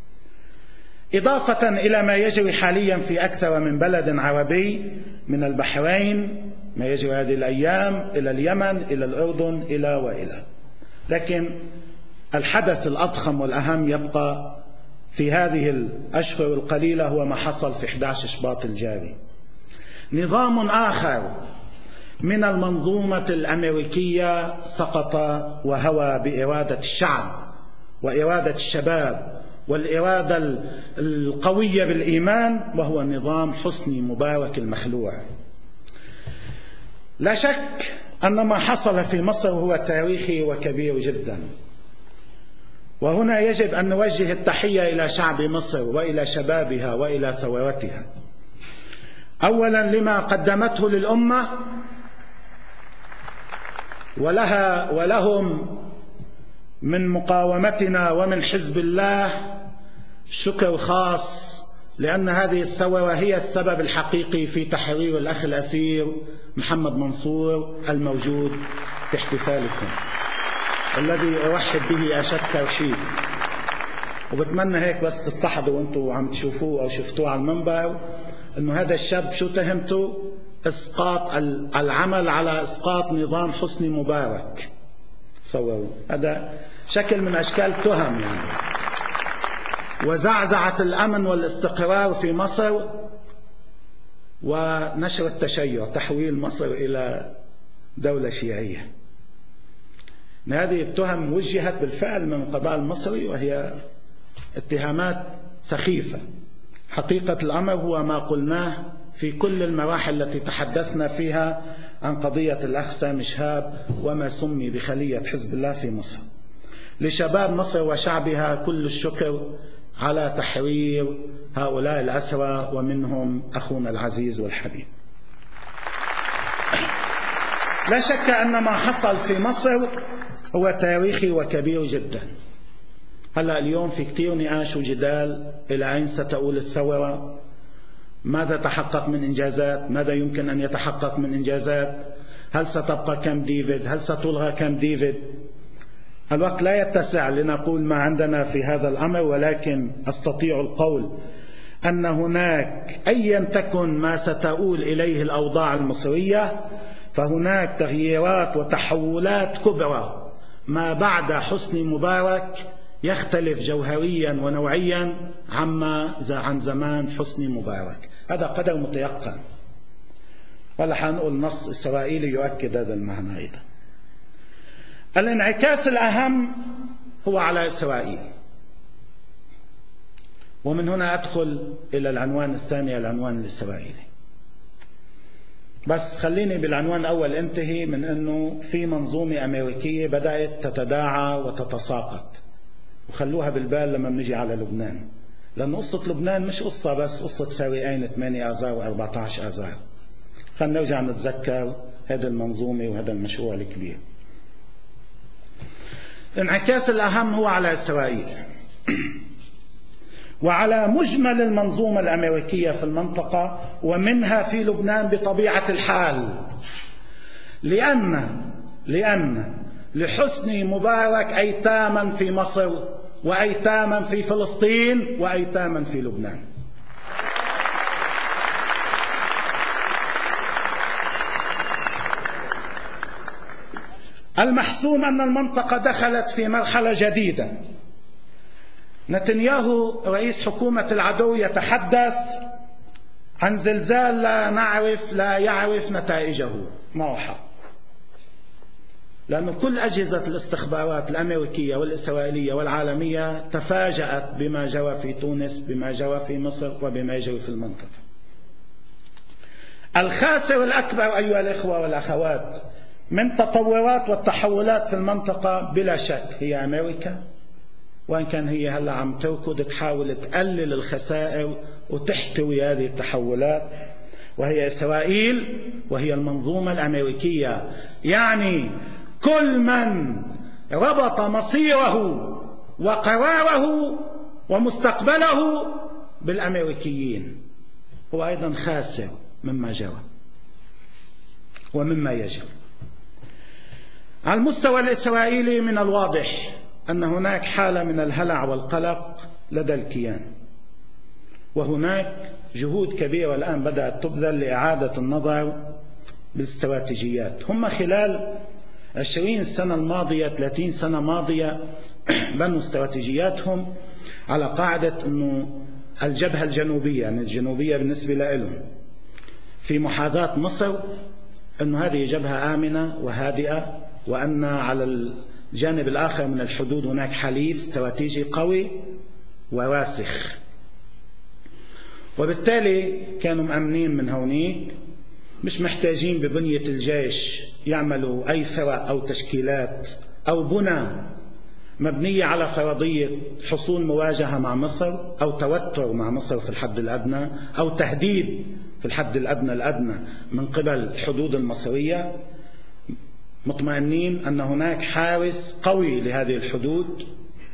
إضافة إلى ما يجري حاليا في أكثر من بلد عربي، من البحرين ما يجري هذه الأيام إلى اليمن إلى الأردن إلى وإلى. لكن الحدث الأضخم والأهم يبقى في هذه الأشهر القليلة هو ما حصل في أحد عشر شباط الجاري. نظام آخر من المنظومة الأمريكية سقط وهوى بإرادة الشعب وإرادة الشباب والإرادة القوية بالإيمان، وهو نظام حسني مبارك المخلوع. لا شك أن ما حصل في مصر هو تاريخي وكبير جدا، وهنا يجب أن نوجه التحية إلى شعب مصر وإلى شبابها وإلى ثورتها، أولا لما قدمته للأمة ولها ولهم من مقاومتنا ومن حزب الله شكر خاص، لأن هذه الثورة هي السبب الحقيقي في تحرير الأخ الأسير محمد منصور الموجود في احتفالكم، الذي أرحب به أشد ترحيب. وبتمنى هيك بس تستحضروا وانتم عم تشوفوه أو شفتوه على المنبر أنه هذا الشاب شو تهمته؟ إسقاط العمل على إسقاط نظام حسني مبارك. تصوروا هذا شكل من أشكال تهم يعني، وزعزعة الأمن والاستقرار في مصر ونشر التشيع، تحويل مصر إلى دولة شيعية. هذه التهم وجهت بالفعل من القضاء المصري، وهي اتهامات سخيفة. حقيقة الأمر هو ما قلناه في كل المراحل التي تحدثنا فيها عن قضية الأخ سامي شهاب وما سمي بخلية حزب الله في مصر. لشباب مصر وشعبها كل الشكر على تحرير هؤلاء الأسرى، ومنهم أخونا العزيز والحبيب. لا شك أن ما حصل في مصر هو تاريخي وكبير جدا. هلأ اليوم في كتير نقاش وجدال إلى أين ستؤول الثورة، ماذا تحقق من إنجازات، ماذا يمكن أن يتحقق من إنجازات، هل ستبقى كامب ديفيد، هل ستلغى كامب ديفيد. الوقت لا يتسع لنقول ما عندنا في هذا الأمر، ولكن أستطيع القول أن هناك أيا تكن ما ستؤول إليه الأوضاع المصرية، فهناك تغييرات وتحولات كبرى ما بعد حسني مبارك يختلف جوهريا ونوعيا عما عن زمان حسني مبارك. هذا قدر متيقن، ولا حنقول نص إسرائيلي يؤكد هذا المعنى أيضا. الانعكاس الأهم هو على إسرائيل، ومن هنا أدخل إلى العنوان الثاني، العنوان الإسرائيلي. بس خليني بالعنوان الأول انتهي من أنه في منظومة أمريكية بدأت تتداعى وتتساقط، وخلوها بالبال لما بنجي على لبنان، لأن قصة لبنان مش قصة بس قصة فريقين ثمانية آذار وأربعة عشر آذار. خلينا نرجع نتذكر هذه المنظومة وهذا المشروع الكبير. الانعكاس الأهم هو على إسرائيل وعلى مجمل المنظومة الأمريكية في المنطقة ومنها في لبنان بطبيعة الحال، لأن لأن لحسني مبارك أيتاما في مصر وأيتاما في فلسطين وأيتاما في لبنان. المحسوم أن المنطقة دخلت في مرحلة جديدة. نتنياهو رئيس حكومة العدو يتحدث عن زلزال لا نعرف لا يعرف نتائجه. معه حق، لأن كل أجهزة الاستخبارات الأمريكية والإسرائيلية والعالمية تفاجأت بما جرى في تونس، بما جرى في مصر، وبما يجري في المنطقة. الخاسر الأكبر أيها الإخوة والأخوات من تطورات والتحولات في المنطقة بلا شك هي أمريكا، وإن كان هي هلا عم تركض تحاول تقلل الخسائر وتحتوي هذه التحولات، وهي إسرائيل وهي المنظومة الأمريكية. يعني كل من ربط مصيره وقراره ومستقبله بالأمريكيين هو أيضا خاسر مما جرى ومما يجري. على المستوى الإسرائيلي من الواضح أن هناك حالة من الهلع والقلق لدى الكيان، وهناك جهود كبيرة الآن بدأت تبذل لإعادة النظر بالاستراتيجيات. هم خلال عشرين سنة الماضية ثلاثين سنة ماضية بنوا استراتيجياتهم على قاعدة أنه الجبهة الجنوبية، يعني الجنوبية بالنسبة لهم في محاذاة مصر، أن هذه جبهة آمنة وهادئة، وأن على الجانب الآخر من الحدود هناك حليف استراتيجي قوي وراسخ. وبالتالي كانوا مأمنين من هونيك، مش محتاجين ببنية الجيش يعملوا أي فرق أو تشكيلات أو بنى مبنية على فرضية حصول مواجهة مع مصر أو توتر مع مصر في الحد الأدنى أو تهديد في الحد الأدنى الأدنى من قبل الحدود المصرية. مطمئنين أن هناك حارس قوي لهذه الحدود.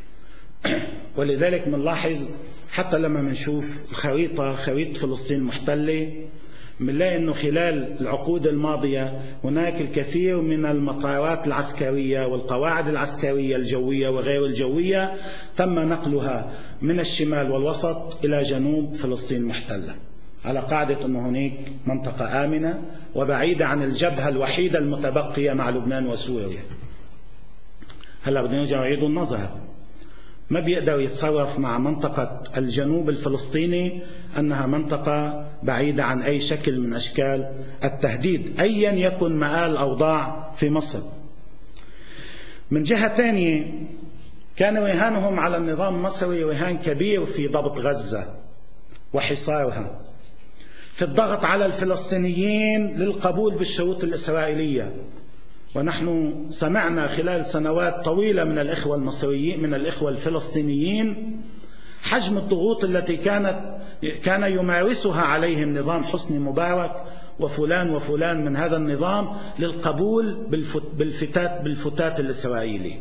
ولذلك بنلاحظ حتى لما بنشوف الخريطة، خريطة فلسطين المحتلة، بنلاقي أنه خلال العقود الماضية هناك الكثير من المطارات العسكرية والقواعد العسكرية الجوية وغير الجوية تم نقلها من الشمال والوسط إلى جنوب فلسطين المحتلة، على قاعدة أنه هناك منطقة آمنة وبعيدة عن الجبهة الوحيدة المتبقية مع لبنان وسوريا. هلا بدنا نرجع نعيد النظر، ما بيقدر يتصرف مع منطقة الجنوب الفلسطيني أنها منطقة بعيدة عن أي شكل من أشكال التهديد أيا يكن مآل الأوضاع في مصر. من جهة ثانية كان رهانهم على النظام المصري رهان كبير في ضبط غزة وحصارها، في الضغط على الفلسطينيين للقبول بالشروط الإسرائيلية. ونحن سمعنا خلال سنوات طويلة من الإخوة المصريين من الإخوة الفلسطينيين حجم الضغوط التي كانت كان يمارسها عليهم نظام حسني مبارك وفلان وفلان من هذا النظام للقبول بالفتات بالفتات الإسرائيلي.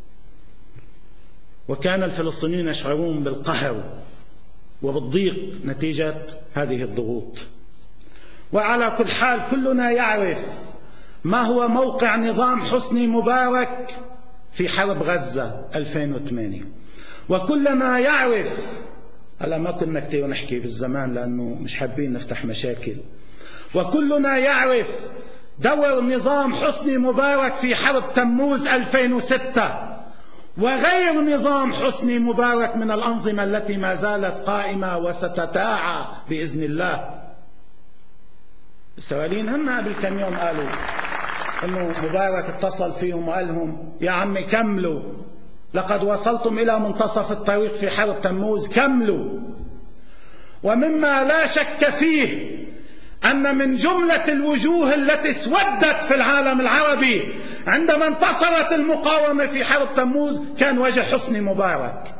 وكان الفلسطينيين يشعرون بالقهر وبالضيق نتيجة هذه الضغوط. وعلى كل حال كلنا يعرف ما هو موقع نظام حسني مبارك في حرب غزة ألفين وثمانية، وكلنا يعرف، هلا ما كنا كتير نحكي بالزمان لأنه مش حابين نفتح مشاكل، وكلنا يعرف دور نظام حسني مبارك في حرب تموز ألفين وستة وغير نظام حسني مبارك من الأنظمة التي ما زالت قائمة وستتاعى بإذن الله. الإسرائيليين هم قبل كم يوم قالوا أنه مبارك اتصل فيهم وقال لهم يا عمي كملوا، لقد وصلتم إلى منتصف الطريق في حرب تموز، كملوا. ومما لا شك فيه أن من جملة الوجوه التي اسودت في العالم العربي عندما انتصرت المقاومة في حرب تموز كان وجه حسني مبارك.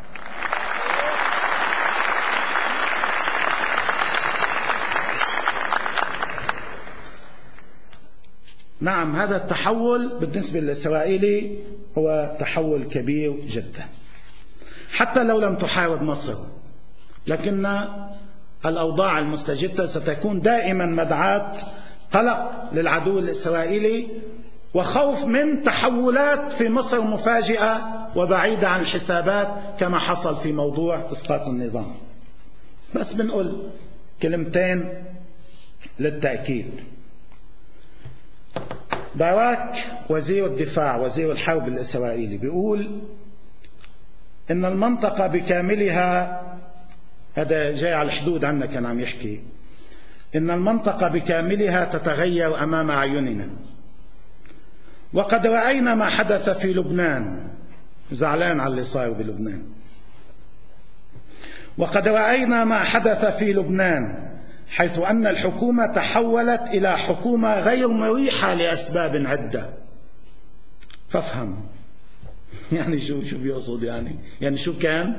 نعم، هذا التحول بالنسبة للإسرائيلي هو تحول كبير جدا، حتى لو لم تحارب مصر، لكن الأوضاع المستجدة ستكون دائما مدعاة قلق للعدو الإسرائيلي وخوف من تحولات في مصر مفاجئة وبعيدة عن الحسابات كما حصل في موضوع إسقاط النظام. بس بنقول كلمتين للتأكيد. باراك وزير الدفاع وزير الحرب الإسرائيلي بيقول إن المنطقة بكاملها، هذا جاي على الحدود عنا كان عم يحكي، إن المنطقة بكاملها تتغير أمام أعيننا، وقد رأينا ما حدث في لبنان، زعلان على اللي صار بلبنان، وقد رأينا ما حدث في لبنان حيث أن الحكومة تحولت إلى حكومة غير مريحة لأسباب عدة. فافهم يعني شو شو بيقصد، يعني يعني شو كان،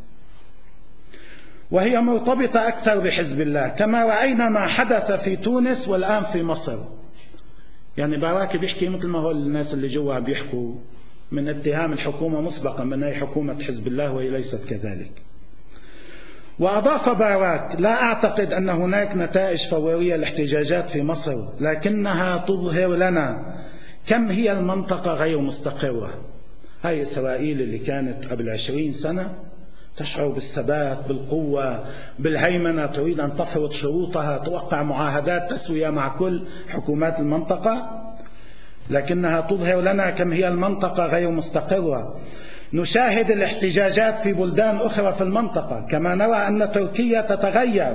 وهي مرتبطة أكثر بحزب الله، كما رأينا ما حدث في تونس والآن في مصر. يعني باراك بيحكي مثل ما هو الناس اللي جوا بيحكوا من اتهام الحكومة مسبقا من هي حكومة حزب الله وهي ليست كذلك. وأضاف باراك: لا أعتقد أن هناك نتائج فورية لاحتجاجات في مصر، لكنها تظهر لنا كم هي المنطقة غير مستقرة. هاي إسرائيل اللي كانت قبل عشرين سنة تشعر بالثبات، بالقوة، بالهيمنة، تريد أن تفرض شروطها، توقع معاهدات تسوية مع كل حكومات المنطقة، لكنها تظهر لنا كم هي المنطقة غير مستقرة. نشاهد الاحتجاجات في بلدان أخرى في المنطقة، كما نرى أن تركيا تتغير.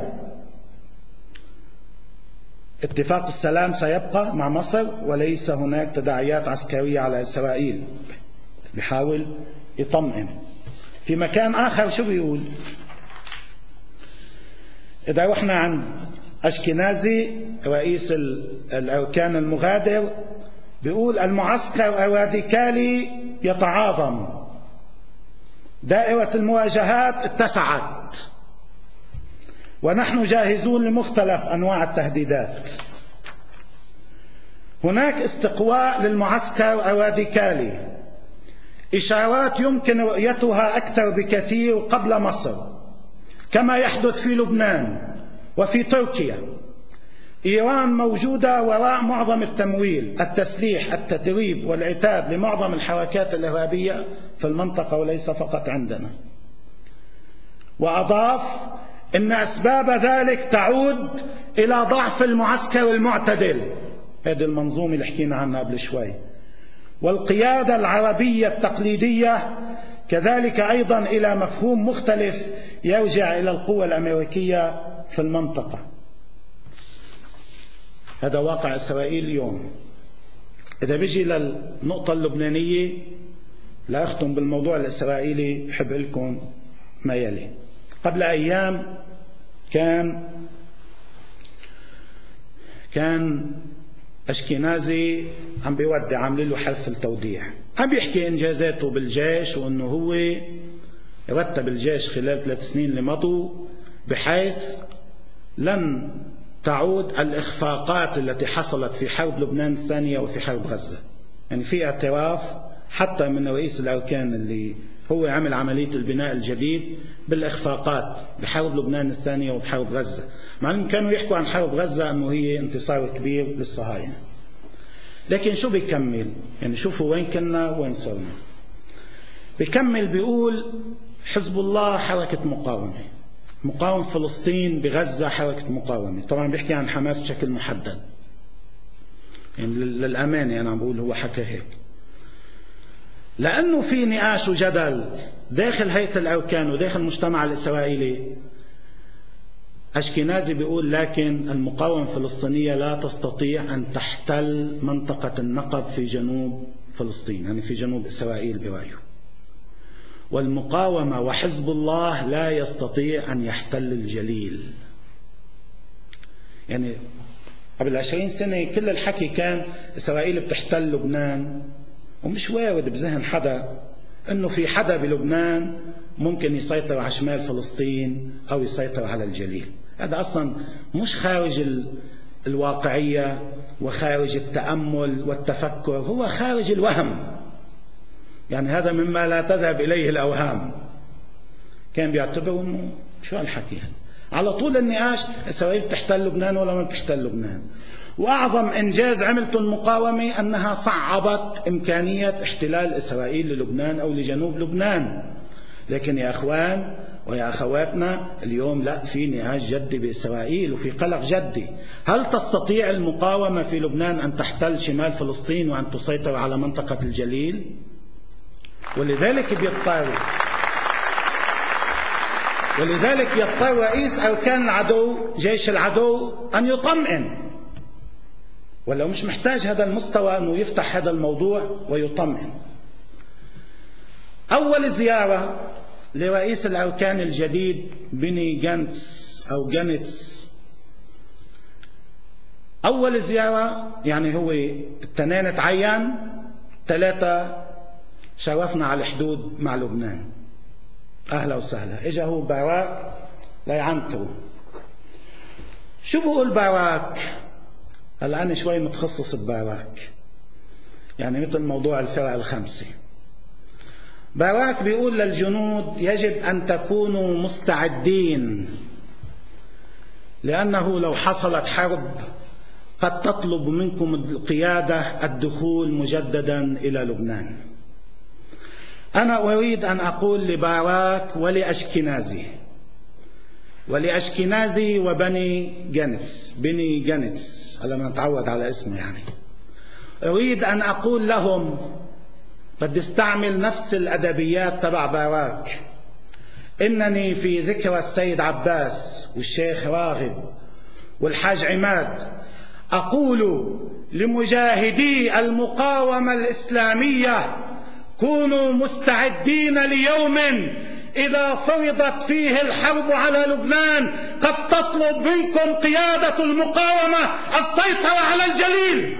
اتفاق السلام سيبقى مع مصر وليس هناك تداعيات عسكرية على إسرائيل. بيحاول يطمئن. في مكان آخر شو بيقول؟ إذا رحنا عن أشكنازي رئيس الأركان المغادر، بيقول: المعسكر الراديكالي يتعاظم، دائرة المواجهات اتسعت، ونحن جاهزون لمختلف أنواع التهديدات. هناك استقواء للمعسكر الراديكالي، إشارات يمكن رؤيتها أكثر بكثير قبل مصر، كما يحدث في لبنان وفي تركيا. إيران موجودة وراء معظم التمويل، التسليح، التدريب والعتاد لمعظم الحركات الإرهابية في المنطقة وليس فقط عندنا. وأضاف إن أسباب ذلك تعود إلى ضعف المعسكر المعتدل، هذه المنظومة اللي حكينا عنها قبل شوي، والقيادة العربية التقليدية، كذلك أيضا إلى مفهوم مختلف يرجع إلى القوة الأمريكية في المنطقة. هذا واقع إسرائيل اليوم. إذا بيجي للنقطة اللبنانية، لا أختم بالموضوع الإسرائيلي، حب لكم ما يلي. قبل أيام كان كان أشكنازي عم بيودع، عامل له حفل التوديع، عم بيحكي إنجازاته بالجيش وأنه هو رتب الجيش خلال ثلاث سنين اللي مضوا بحيث لن تعود الإخفاقات التي حصلت في حرب لبنان الثانية وفي حرب غزة. يعني في اعتراف حتى من رئيس الأركان اللي هو عمل عملية البناء الجديد بالإخفاقات بحرب لبنان الثانية وبحرب غزة، مع أنهم كانوا يحكوا عن حرب غزة أنه هي انتصار كبير للصهاينة. لكن شو بيكمل؟ يعني شوفوا وين كنا وين صرنا. بيكمل بيقول: حزب الله حركة مقاومة، مقاوم فلسطين بغزة حركة مقاومة. طبعا بيحكي عن حماس بشكل محدد، يعني للأمانة أنا عم بقول هو حكى هيك، لأنه في نقاش وجدل داخل هيئة الأركان وداخل المجتمع الإسرائيلي. أشكنازي بيقول: لكن المقاومة الفلسطينية لا تستطيع أن تحتل منطقة النقب في جنوب فلسطين، يعني في جنوب إسرائيل برأيه، والمقاومة وحزب الله لا يستطيع أن يحتل الجليل. يعني قبل عشرين سنة كل الحكي كان إسرائيل بتحتل لبنان، ومش وارد بذهن حدا أنه في حدا بلبنان ممكن يسيطر على شمال فلسطين أو يسيطر على الجليل. هذا أصلا مش خارج الواقعية وخارج التأمل والتفكر، هو خارج الوهم. يعني هذا مما لا تذهب إليه الأوهام. كان بيعتبروا إنه شو هالحكي على طول النقاش إسرائيل بتحتل لبنان ولا ما بتحتل لبنان. وأعظم إنجاز عملته المقاومة أنها صعبت إمكانية احتلال إسرائيل للبنان أو لجنوب لبنان. لكن يا أخوان ويا أخواتنا اليوم لا، في نقاش جدي بإسرائيل وفي قلق جدي. هل تستطيع المقاومة في لبنان أن تحتل شمال فلسطين وأن تسيطر على منطقة الجليل؟ ولذلك بيضطر ولذلك يضطر رئيس أركان العدو جيش العدو أن يطمئن، ولو مش محتاج هذا المستوى أنه يفتح هذا الموضوع ويطمئن. أول زيارة لرئيس الأركان الجديد بني جانتس أو جانتس، أول زيارة يعني هو التنين تعين، ثلاثة شرفنا على الحدود مع لبنان، أهلا وسهلا. إجا هو باراك ليعنتروا. شو بقول باراك؟ هلا أنا شوي متخصص بباراك، يعني مثل موضوع الفرق الخمسة. باراك بيقول للجنود يجب أن تكونوا مستعدين، لأنه لو حصلت حرب قد تطلب منكم القيادة الدخول مجددا إلى لبنان. أنا أريد أن أقول لباراك ولأشكنازي ولأشكنازي وبني جانتس بني جانتس على ما نتعود على اسمه، يعني أريد أن أقول لهم، بدي استعمل نفس الأدبيات تبع باراك، إنني في ذكرى السيد عباس والشيخ راغب والحاج عماد أقول لمجاهدي المقاومة الإسلامية: كونوا مستعدين ليوم إذا فرضت فيه الحرب على لبنان قد تطلب منكم قيادة المقاومة السيطرة على الجليل.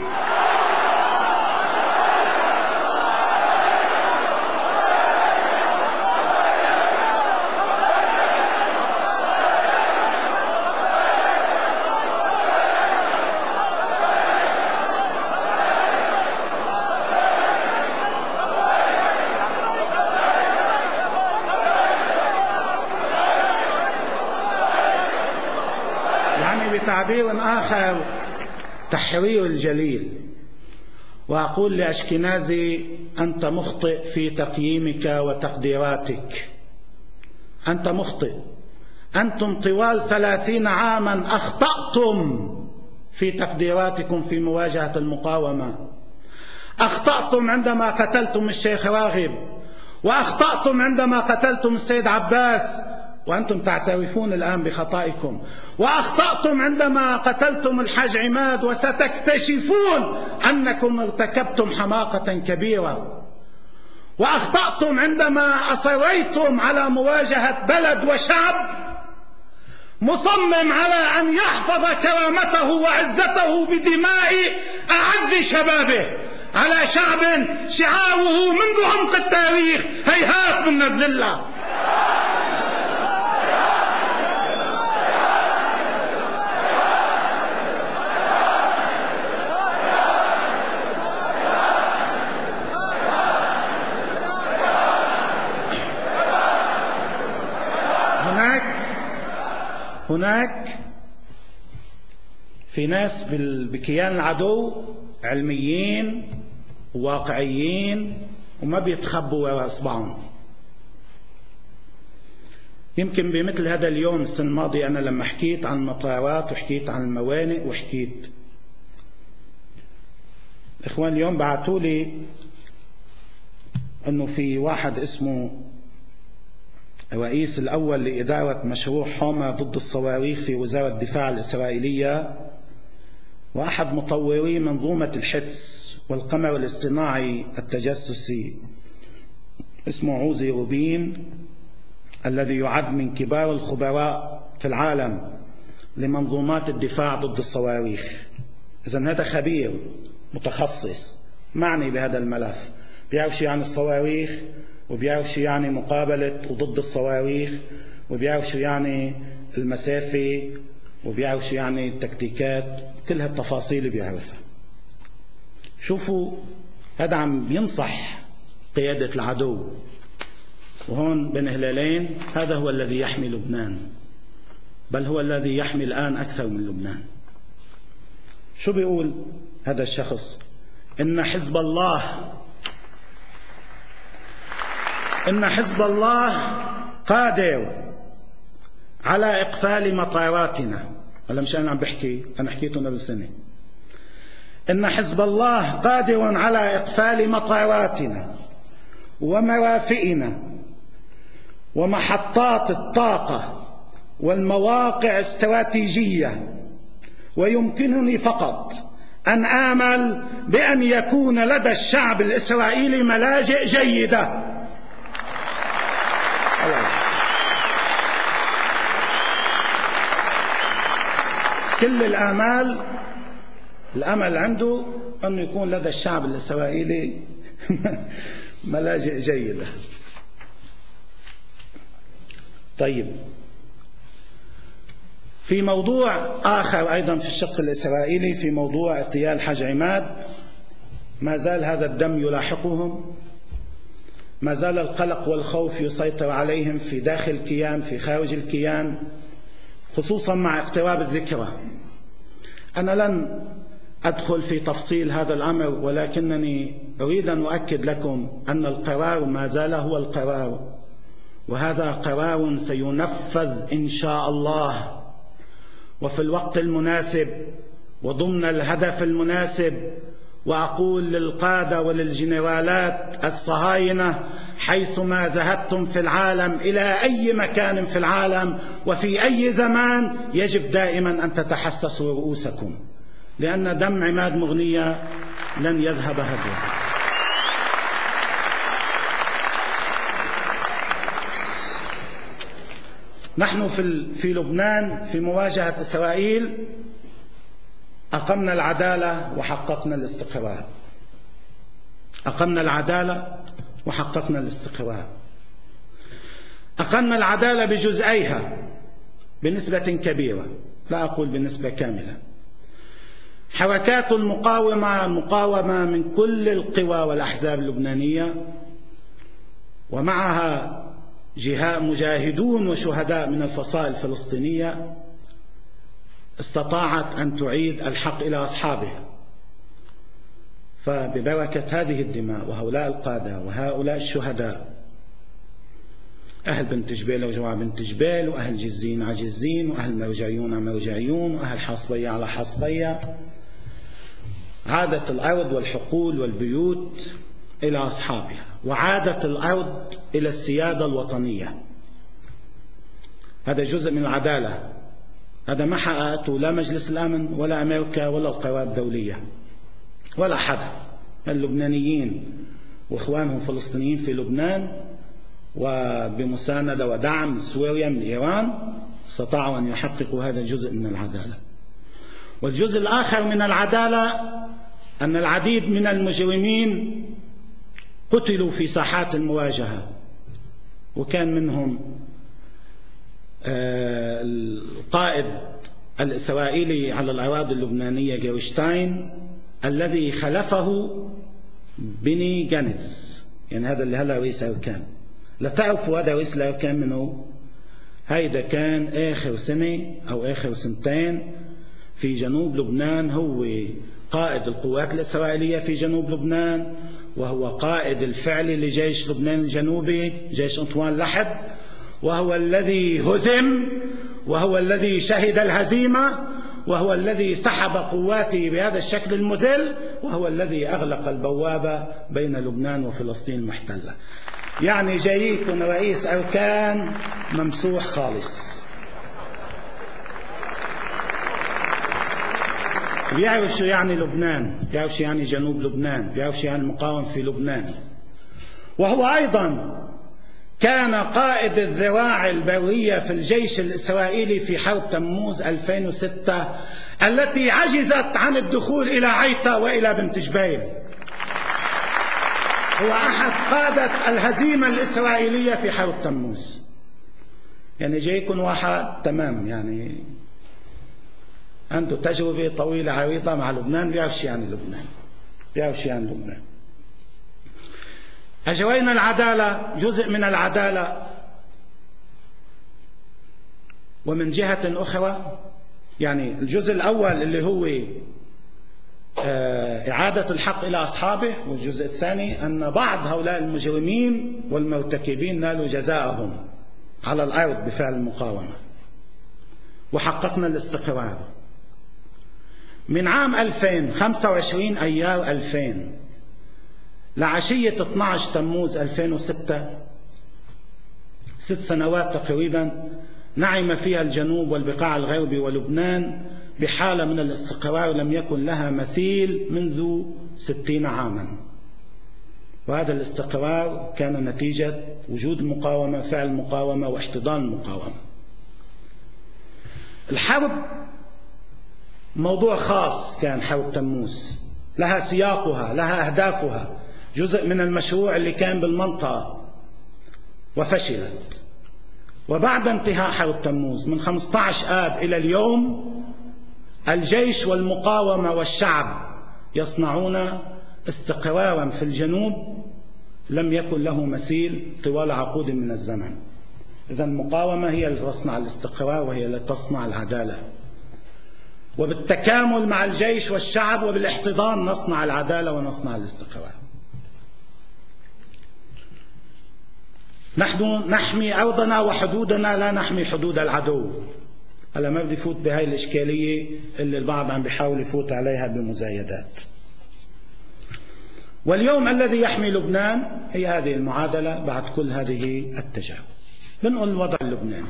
بتعبير آخر تحرير الجليل. وأقول لأشكنازي: أنت مخطئ في تقييمك وتقديراتك، أنت مخطئ. أنتم طوال ثلاثين عاما أخطأتم في تقديراتكم في مواجهة المقاومة. أخطأتم عندما قتلتم الشيخ راغب، وأخطأتم عندما قتلتم السيد عباس وأنتم تعترفون الآن بخطائكم، وأخطأتم عندما قتلتم الحاج عماد، وستكتشفون أنكم ارتكبتم حماقة كبيرة. وأخطأتم عندما أصريتم على مواجهة بلد وشعب مصمم على أن يحفظ كرامته وعزته بدماء أعز شبابه على شعب شعاره منذ عمق التاريخ هيهات من الذلة. هناك في ناس بكيان العدو علميين وواقعيين وما بيتخبوا وراء اصبعهم. يمكن بمثل هذا اليوم السنة الماضية أنا لما حكيت عن المطارات وحكيت عن الموانئ وحكيت، إخوان اليوم بعثوا لي أنه في واحد اسمه الرئيس الأول لإدارة مشروع حوما ضد الصواريخ في وزارة الدفاع الإسرائيلية، وأحد مطوري منظومة الحدس والقمر الاصطناعي التجسسي اسمه عوزي روبين، الذي يعد من كبار الخبراء في العالم لمنظومات الدفاع ضد الصواريخ. إذن هذا خبير متخصص معني بهذا الملف، بيعرف شيء عن الصواريخ، وبيعرف شو يعني مقابلة وضد الصواريخ، وبيعرف شو يعني المسافة وبيعرف شو يعني التكتيكات، كل هالتفاصيل بيعرفها. شوفوا هذا عم ينصح قيادة العدو، وهون بين هلالين هذا هو الذي يحمي لبنان، بل هو الذي يحمي الآن أكثر من لبنان. شو بيقول هذا الشخص؟ إن حزب الله إن حزب الله قادر على إقفال مطاراتنا. هلا مش أنا عم بحكي، أنا حكيته قبل سنة. إن حزب الله قادر على إقفال مطاراتنا ومرافئنا ومحطات الطاقة والمواقع الاستراتيجية، ويمكنني فقط أن آمل بأن يكون لدى الشعب الإسرائيلي ملاجئ جيدة. كل الآمال الأمل عنده أنه يكون لدى الشعب الإسرائيلي ملاجئ جيدة. طيب، في موضوع آخر أيضا في الشق الإسرائيلي، في موضوع اغتيال حاج عماد، ما زال هذا الدم يلاحقهم، ما زال القلق والخوف يسيطر عليهم في داخل الكيان في خارج الكيان، خصوصا مع اقتراب الذكرى. أنا لن أدخل في تفصيل هذا الأمر، ولكنني أريد أن أؤكد لكم أن القرار ما زال هو القرار، وهذا قرار سينفذ إن شاء الله، وفي الوقت المناسب وضمن الهدف المناسب. وأقول للقادة وللجنرالات الصهاينة حيثما ذهبتم في العالم، إلى أي مكان في العالم وفي أي زمان، يجب دائما أن تتحسسوا رؤوسكم، لأن دم عماد مغنية لن يذهب هدرا. نحن في في لبنان في مواجهة إسرائيل أقمنا العدالة وحققنا الاستقرار. أقمنا العدالة وحققنا الاستقرار. أقمنا العدالة بجزئيها بنسبة كبيرة، لا أقول بنسبة كاملة. حركات المقاومة مقاومة من كل القوى والأحزاب اللبنانية، ومعها جهاء مجاهدون وشهداء من الفصائل الفلسطينية، استطاعت أن تعيد الحق إلى أصحابه. فببركة هذه الدماء وهؤلاء القادة وهؤلاء الشهداء، أهل بنت جبيل وجماعة بنت جبيل، وأهل جزين على جزين، وأهل مرجعيون على مرجعيون، وأهل حصبية على حصبية، عادت الأرض والحقول والبيوت إلى أصحابها، وعادت الأرض إلى السيادة الوطنية. هذا جزء من العدالة، هذا ما حققته لا مجلس الأمن ولا أمريكا ولا القوات الدولية ولا حدا. اللبنانيين وإخوانهم فلسطينيين في لبنان وبمساندة ودعم سوريا من إيران استطاعوا أن يحققوا هذا الجزء من العدالة. والجزء الآخر من العدالة أن العديد من المجرمين قتلوا في ساحات المواجهة، وكان منهم القائد الإسرائيلي على الأراضي اللبنانية جيروشتاين الذي خلفه بني جانتس، يعني هذا اللي هلا رئيس أركان. لا تعرفوا هذا رئيس الأركان منه؟ هيدا كان آخر سنة أو آخر سنتين في جنوب لبنان، هو قائد القوات الإسرائيلية في جنوب لبنان، وهو قائد الفعلي لجيش لبنان الجنوبي، جيش أنطوان لحد، وهو الذي هزم، وهو الذي شهد الهزيمة، وهو الذي سحب قواته بهذا الشكل المذل، وهو الذي أغلق البوابة بين لبنان وفلسطين المحتلة. يعني جايكم رئيس أركان ممسوح خالص، بيعرف شو يعني لبنان، بيعرف شو يعني جنوب لبنان، بيعرف شو يعني المقاومة في لبنان. وهو أيضا كان قائد الذراع البرية في الجيش الإسرائيلي في حرب تموز ألفين وستة التي عجزت عن الدخول إلى عيطة وإلى بنت جبيل. هو أحد قادة الهزيمة الإسرائيلية في حرب تموز. يعني جايكم واحد تمام، يعني عنده تجربة طويلة عريضة مع لبنان، بيعرف شي يعني لبنان، بيعرف شي يعني لبنان. أجرينا العدالة، جزء من العدالة، ومن جهة أخرى يعني الجزء الأول اللي هو إعادة الحق إلى أصحابه، والجزء الثاني أن بعض هؤلاء المجرمين والمرتكبين نالوا جزاءهم على الأرض بفعل المقاومة، وحققنا الاستقرار. من عام ألفين خمسة وعشرين أيار ألفين لعشية اثني عشر تموز ألفين وستة، ست سنوات تقريبا نعم فيها الجنوب والبقاع الغربي ولبنان بحالة من الاستقرار لم يكن لها مثيل منذ ستين عاما. وهذا الاستقرار كان نتيجة وجود المقاومة، فعل المقاومة، واحتضان المقاومة. الحرب موضوع خاص، كان حرب تموز لها سياقها، لها أهدافها، جزء من المشروع اللي كان بالمنطقة وفشلت. وبعد انتهاء حرب تموز من خمسة عشر آب إلى اليوم الجيش والمقاومة والشعب يصنعون استقرارا في الجنوب لم يكن له مثيل طوال عقود من الزمن. إذن المقاومة هي التي تصنع الاستقرار وهي التي تصنع العدالة، وبالتكامل مع الجيش والشعب وبالاحتضان نصنع العدالة ونصنع الاستقرار. نحن نحمي أرضنا وحدودنا، لا نحمي حدود العدو. هلا ما بدي فوت بهاي الإشكالية اللي البعض عم بيحاول يفوت عليها بمزايدات. واليوم الذي يحمي لبنان هي هذه المعادلة بعد كل هذه التجارب. بنقول الوضع اللبناني.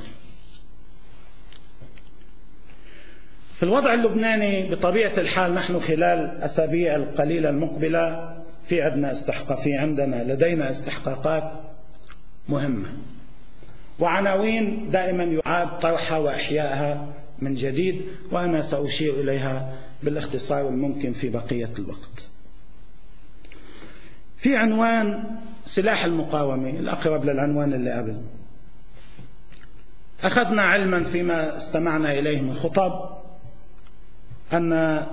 في الوضع اللبناني بطبيعة الحال نحن خلال الأسابيع القليلة المقبلة في عندنا استحقاق، في عندنا لدينا استحقاقات مهمة وعناوين دائما يعاد طرحها وإحيائها من جديد، وأنا سأشير إليها بالاختصار الممكن في بقية الوقت. في عنوان سلاح المقاومة الأقرب للعنوان اللي قبل، أخذنا علما فيما استمعنا إليه من خطب أن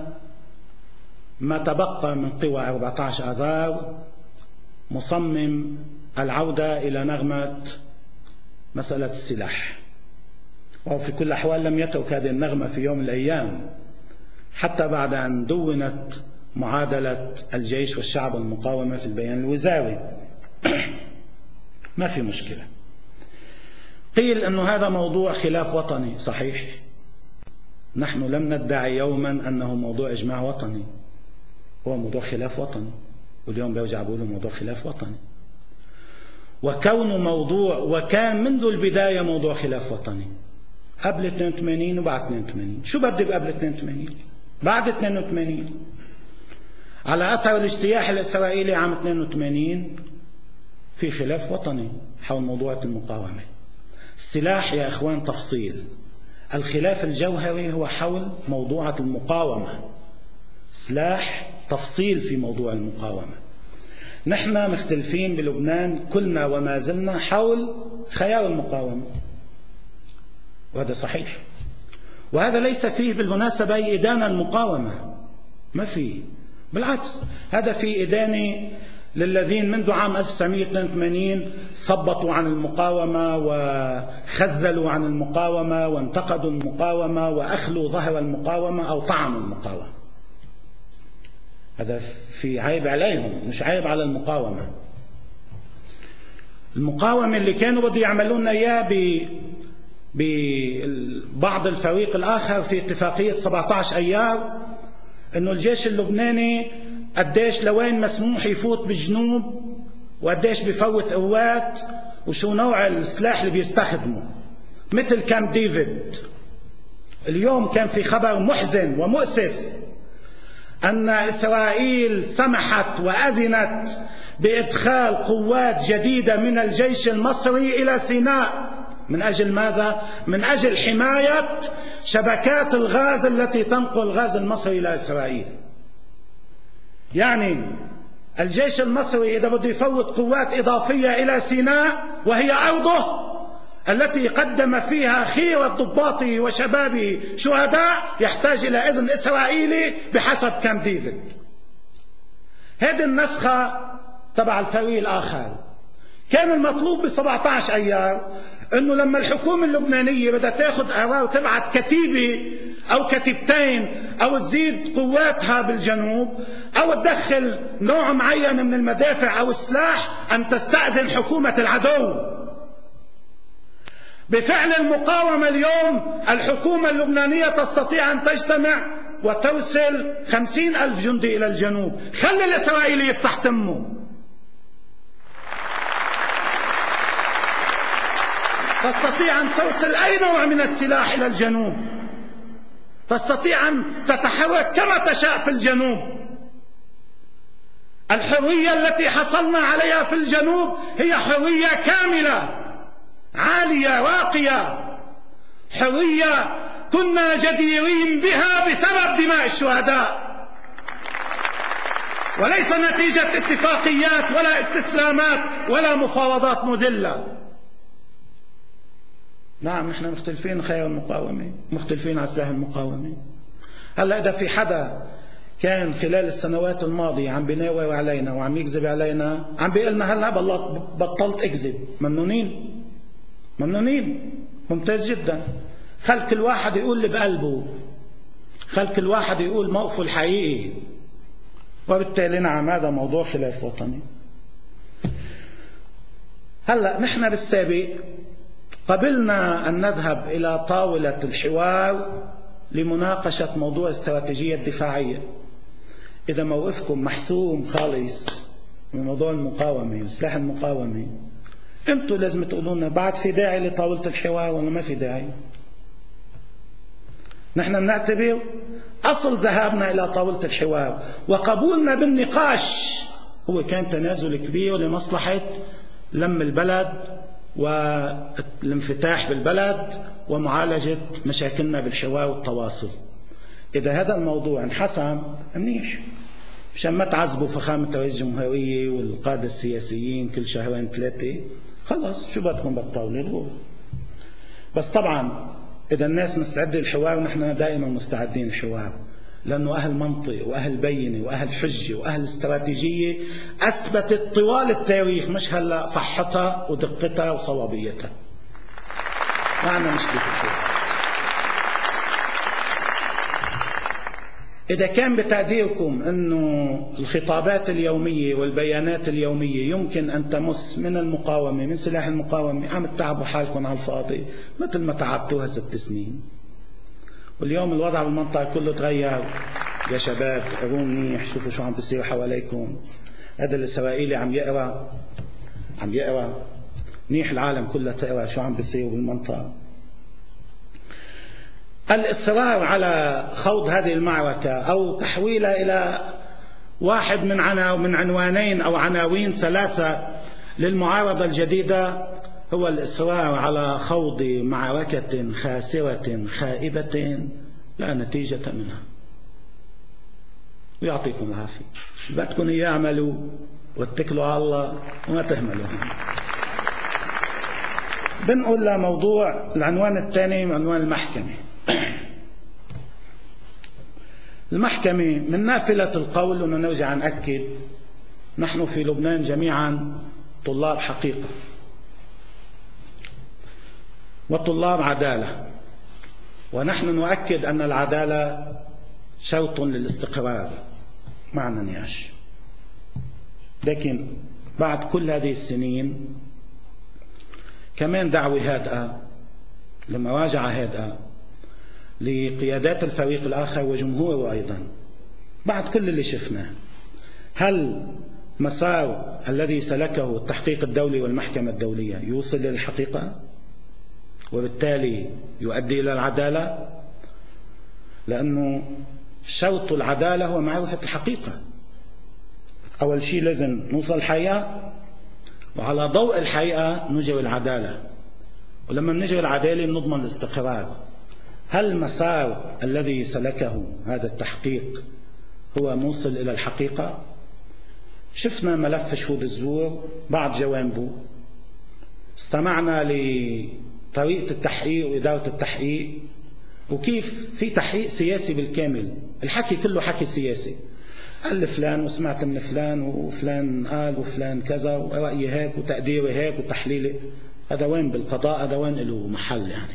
ما تبقى من قوى أربعة عشر آذار مصمم العودة إلى نغمة مسألة السلاح، وهو في كل الأحوال لم يترك هذه النغمة في يوم من الأيام حتى بعد أن دونت معادلة الجيش والشعب والمقاومة في البيان الوزاري. ما في مشكلة. قيل أن هذا موضوع خلاف وطني، صحيح، نحن لم ندعي يوما أنه موضوع إجماع وطني، هو موضوع خلاف وطني، واليوم بيرجع بقوله موضوع خلاف وطني. وكونه موضوع، وكان منذ البداية موضوع خلاف وطني قبل اثنين وثمانين وبعد اثنين وثمانين. شو بدي قبل اثنين وثمانين؟ بعد اثنين وثمانين على أثر الاجتياح الإسرائيلي عام اثنين وثمانين في خلاف وطني حول موضوع المقاومة. السلاح يا إخوان تفصيل، الخلاف الجوهري هو حول موضوع المقاومة. سلاح تفصيل في موضوع المقاومة. نحن مختلفين بلبنان كلنا وما زلنا حول خيار المقاومة، وهذا صحيح، وهذا ليس فيه بالمناسبة أي إدانة المقاومة، ما فيه، بالعكس هذا فيه إدانة للذين منذ عام ألف وتسعمئة واثنين وثمانين ثبطوا عن المقاومة وخذلوا عن المقاومة وانتقدوا المقاومة وأخلوا ظهر المقاومة أو طعنوا المقاومة. هذا في عيب عليهم، مش عيب على المقاومة. المقاومة اللي كانوا بده يعملون إياه ببعض الفريق الآخر في اتفاقية سبعة عشر أيار، إنه الجيش اللبناني قديش لوين مسموح يفوت بالجنوب وقديش بفوت قوات وشو نوع السلاح اللي بيستخدمه، مثل كامب ديفيد. اليوم كان في خبر محزن ومؤسف أن إسرائيل سمحت وأذنت بإدخال قوات جديدة من الجيش المصري إلى سيناء. من أجل ماذا؟ من أجل حماية شبكات الغاز التي تنقل الغاز المصري إلى إسرائيل. يعني الجيش المصري إذا بده يفوت قوات إضافية إلى سيناء وهي أرضه، التي قدم فيها خيرة ضباطه وشبابه شهداء يحتاج إلى إذن إسرائيلي بحسب كامب ديفيد. هذه النسخة تبع الفريق الآخر كان المطلوب ب سبعة عشر أيار أنه لما الحكومة اللبنانية بدها تاخذ قرار وتبعت كتيبة أو كتيبتين أو تزيد قواتها بالجنوب أو تدخل نوع معين من المدافع أو السلاح أن تستأذن حكومة العدو. بفعل المقاومة اليوم الحكومة اللبنانية تستطيع أن تجتمع وترسل خمسين ألف جندي إلى الجنوب. خلي الإسرائيلي يفتح تمه. تستطيع أن ترسل أي نوع من السلاح إلى الجنوب. تستطيع أن تتحرك كما تشاء في الجنوب. الحرية التي حصلنا عليها في الجنوب هي حرية كاملة عالية راقية، حرية كنا جديرين بها بسبب دماء الشهداء، وليس نتيجة اتفاقيات ولا استسلامات ولا مفاوضات مذلة. نعم نحن مختلفين خير المقاومة، مختلفين على سلاح المقاومة. هلا إذا في حدا كان خلال السنوات الماضية عم بيناور علينا وعم يكذب علينا عم بيقلنا هلا بطلت اكذب، ممنونين ممنونين ممتاز جدا. خل كل واحد يقول اللي بقلبه، خل كل واحد يقول موقفه الحقيقي، وبالتالي نعم هذا موضوع خلاف وطني. هلا نحن بالسابق قبلنا أن نذهب إلى طاولة الحوار لمناقشة موضوع استراتيجية دفاعية. إذا موقفكم محسوم خالص من موضوع المقاومة وسلاح المقاومة، أنتوا لازم تقولوا لنا بعد في داعي لطاولة الحوار ولا ما في داعي. نحن بنعتبر أصل ذهابنا إلى طاولة الحوار وقبولنا بالنقاش هو كان تنازل كبير لمصلحة لم البلد والانفتاح بالبلد ومعالجة مشاكلنا بالحوار والتواصل. إذا هذا الموضوع انحسم منيح، مشان ما تعذبوا فخامة رئيس الجمهورية والقادة السياسيين كل شهرين ثلاثة، خلص شو بدكم بالطاولة. بس طبعا إذا الناس مستعدة للحوار ونحن دائما مستعدين للحوار، لأنه أهل منطق وأهل بينة وأهل حجة وأهل استراتيجية أثبتت طوال التاريخ مش هلا صحتها ودقتها وصوابيتها. ما عندنا مشكلة فيها. إذا كان بتقديركم أنه الخطابات اليومية والبيانات اليومية يمكن أن تمس من المقاومة من سلاح المقاومة، عم تتعبوا حالكم على الفاضي مثل ما تعبتوها ست سنين. واليوم الوضع بالمنطقة كله تغير يا شباب، قروا منيح، شوفوا شو عم بيصير حواليكم. هذا الإسرائيلي عم يقرأ عم يقرأ منيح، العالم كلها تقرأ شو عم بيصير بالمنطقة. الإصرار على خوض هذه المعركة أو تحويلها إلى واحد من عنا من عنوانين أو عناوين ثلاثة للمعارضة الجديدة هو الإصرار على خوض معركة خاسرة خائبة لا نتيجة منها. ويعطيكم العافية. بدكم يعملوا واتكلوا على الله وما تهملوا. بنقول لموضوع العنوان الثاني، عنوان المحكمة. المحكمة من نافلة القول، أنه نرجع نأكد نحن في لبنان جميعا طلاب حقيقة وطلاب عدالة، ونحن نؤكد أن العدالة شرط للاستقرار معنا نياش. لكن بعد كل هذه السنين كمان دعوة هادئة لمراجعة هادئة لقيادات الفريق الآخر وجمهوره أيضا. بعد كل اللي شفناه، هل مسار الذي سلكه التحقيق الدولي والمحكمة الدولية يوصل للحقيقة وبالتالي يؤدي إلى العدالة؟ لأنه شرط العدالة هو معرفة الحقيقة. أول شيء لازم نوصل الحقيقة، وعلى ضوء الحقيقة نجري العدالة، ولما نجري العدالة نضمن الاستقرار. هل المسار الذي سلكه هذا التحقيق هو موصل إلى الحقيقة؟ شفنا ملف شهود الزور بعض جوانبه، استمعنا لطريقة التحقيق وإدارة التحقيق، وكيف في تحقيق سياسي بالكامل. الحكي كله حكي سياسي، قال فلان وسمعت من فلان وفلان قال وفلان كذا ورأيي هيك وتقديري هيك وتحليلي. هذا وين بالقضاء؟ هذا وين له محل يعني؟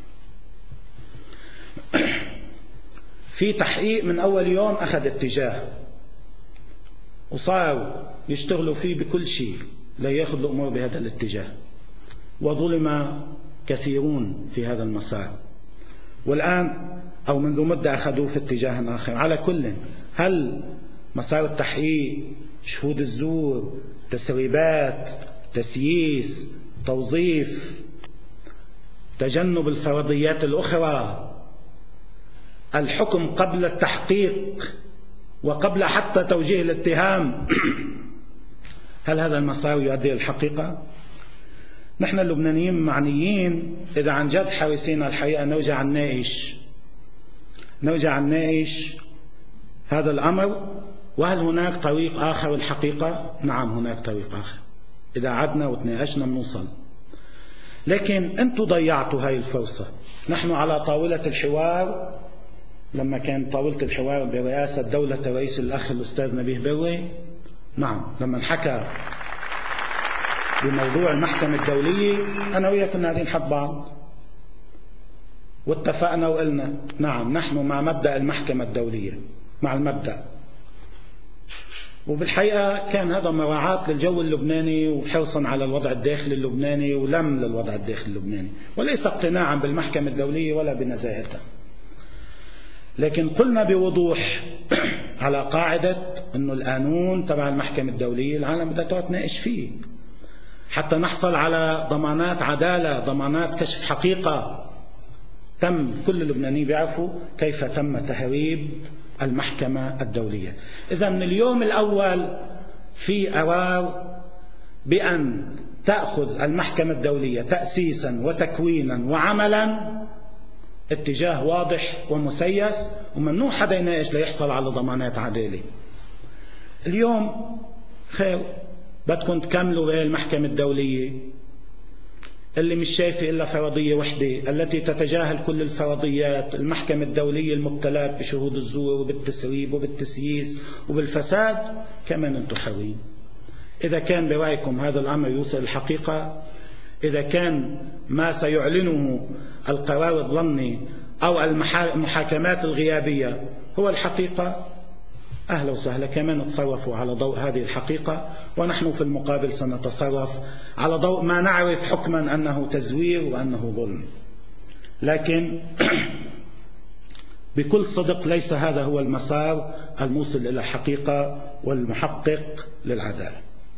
في تحقيق من أول يوم أخذ اتجاه وصاروا يشتغلوا فيه بكل شيء لا يأخذ الأمور بهذا الاتجاه، وظلم كثيرون في هذا المسار، والآن أو منذ مدة أخذوه في اتجاه آخر. على كل، هل مسار التحقيق شهود الزور، تسريبات، تسييس، توظيف، تجنب الفرضيات الأخرى، الحكم قبل التحقيق وقبل حتى توجيه الاتهام، هل هذا المسار يؤدي إلى الحقيقة؟ نحن اللبنانيين معنيين إذا عن جد حريصين الحقيقة نرجع نناقش نرجع نناقش هذا الأمر، وهل هناك طريق آخر الحقيقة؟ نعم هناك طريق آخر، إذا عدنا وتناقشنا بنوصل. لكن أنتم ضيعتوا هاي الفرصة. نحن على طاولة الحوار، لما كان طاولة الحوار برئاسة دولة الرئيس الأخ الأستاذ نبيه بروي، نعم لما انحكى بموضوع المحكمة الدولية أنا وياه كنا قاعدين حد بعض واتفقنا وقلنا نعم نحن مع مبدأ المحكمة الدولية، مع المبدأ. وبالحقيقة كان هذا مراعاة للجو اللبناني وحرصا على الوضع الداخلي اللبناني ولم للوضع الداخلي اللبناني، وليس اقتناعا بالمحكمة الدولية ولا بنزاهتها. لكن قلنا بوضوح على قاعدة أنه القانون تبع المحكمة الدولية العالم بدها تقعد تناقش فيه حتى نحصل على ضمانات عدالة، ضمانات كشف حقيقة. تم كل اللبنانيين بيعرفوا كيف تم تهريب المحكمة الدولية. إذا من اليوم الأول في قرار بأن تأخذ المحكمة الدولية تأسيسا وتكوينا وعملا اتجاه واضح ومسيس، وممنوع حدا يناقش ليحصل على ضمانات عدالة. اليوم خير بدكم تكملوا بهي المحكمة الدولية اللي مش شايفة إلا فرضية وحدة التي تتجاهل كل الفرضيات، المحكمة الدولية المبتلاة بشهود الزور وبالتسريب وبالتسييس وبالفساد. كمان أنتم حرين. إذا كان برأيكم هذا الأمر يوصل الحقيقة، إذا كان ما سيعلنه القرار الظني أو المحاكمات الغيابية هو الحقيقة، أهلا وسهلا، كمان تصرفوا على ضوء هذه الحقيقة، ونحن في المقابل سنتصرف على ضوء ما نعرف حكما أنه تزوير وأنه ظلم. لكن بكل صدق ليس هذا هو المسار الموصل إلى الحقيقة والمحقق للعدالة.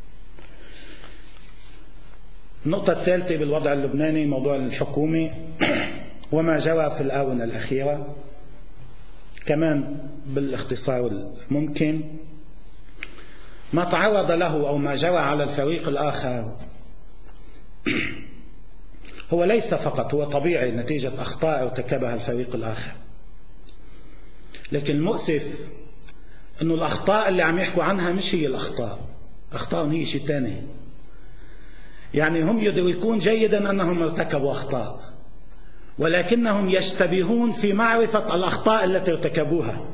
النقطة الثالثة بالوضع اللبناني موضوع الحكومة وما جرى في الآونة الأخيرة، كمان بالاختصار الممكن. ما تعرض له أو ما جرى على الفريق الآخر هو ليس فقط هو طبيعي نتيجة أخطاء ارتكبها الفريق الآخر، لكن المؤسف أنه الأخطاء اللي عم يحكوا عنها مش هي الأخطاء، أخطاء هي شيء ثاني. يعني هم يدركون جيدا أنهم ارتكبوا أخطاء، ولكنهم يشتبهون في معرفة الأخطاء التي ارتكبوها.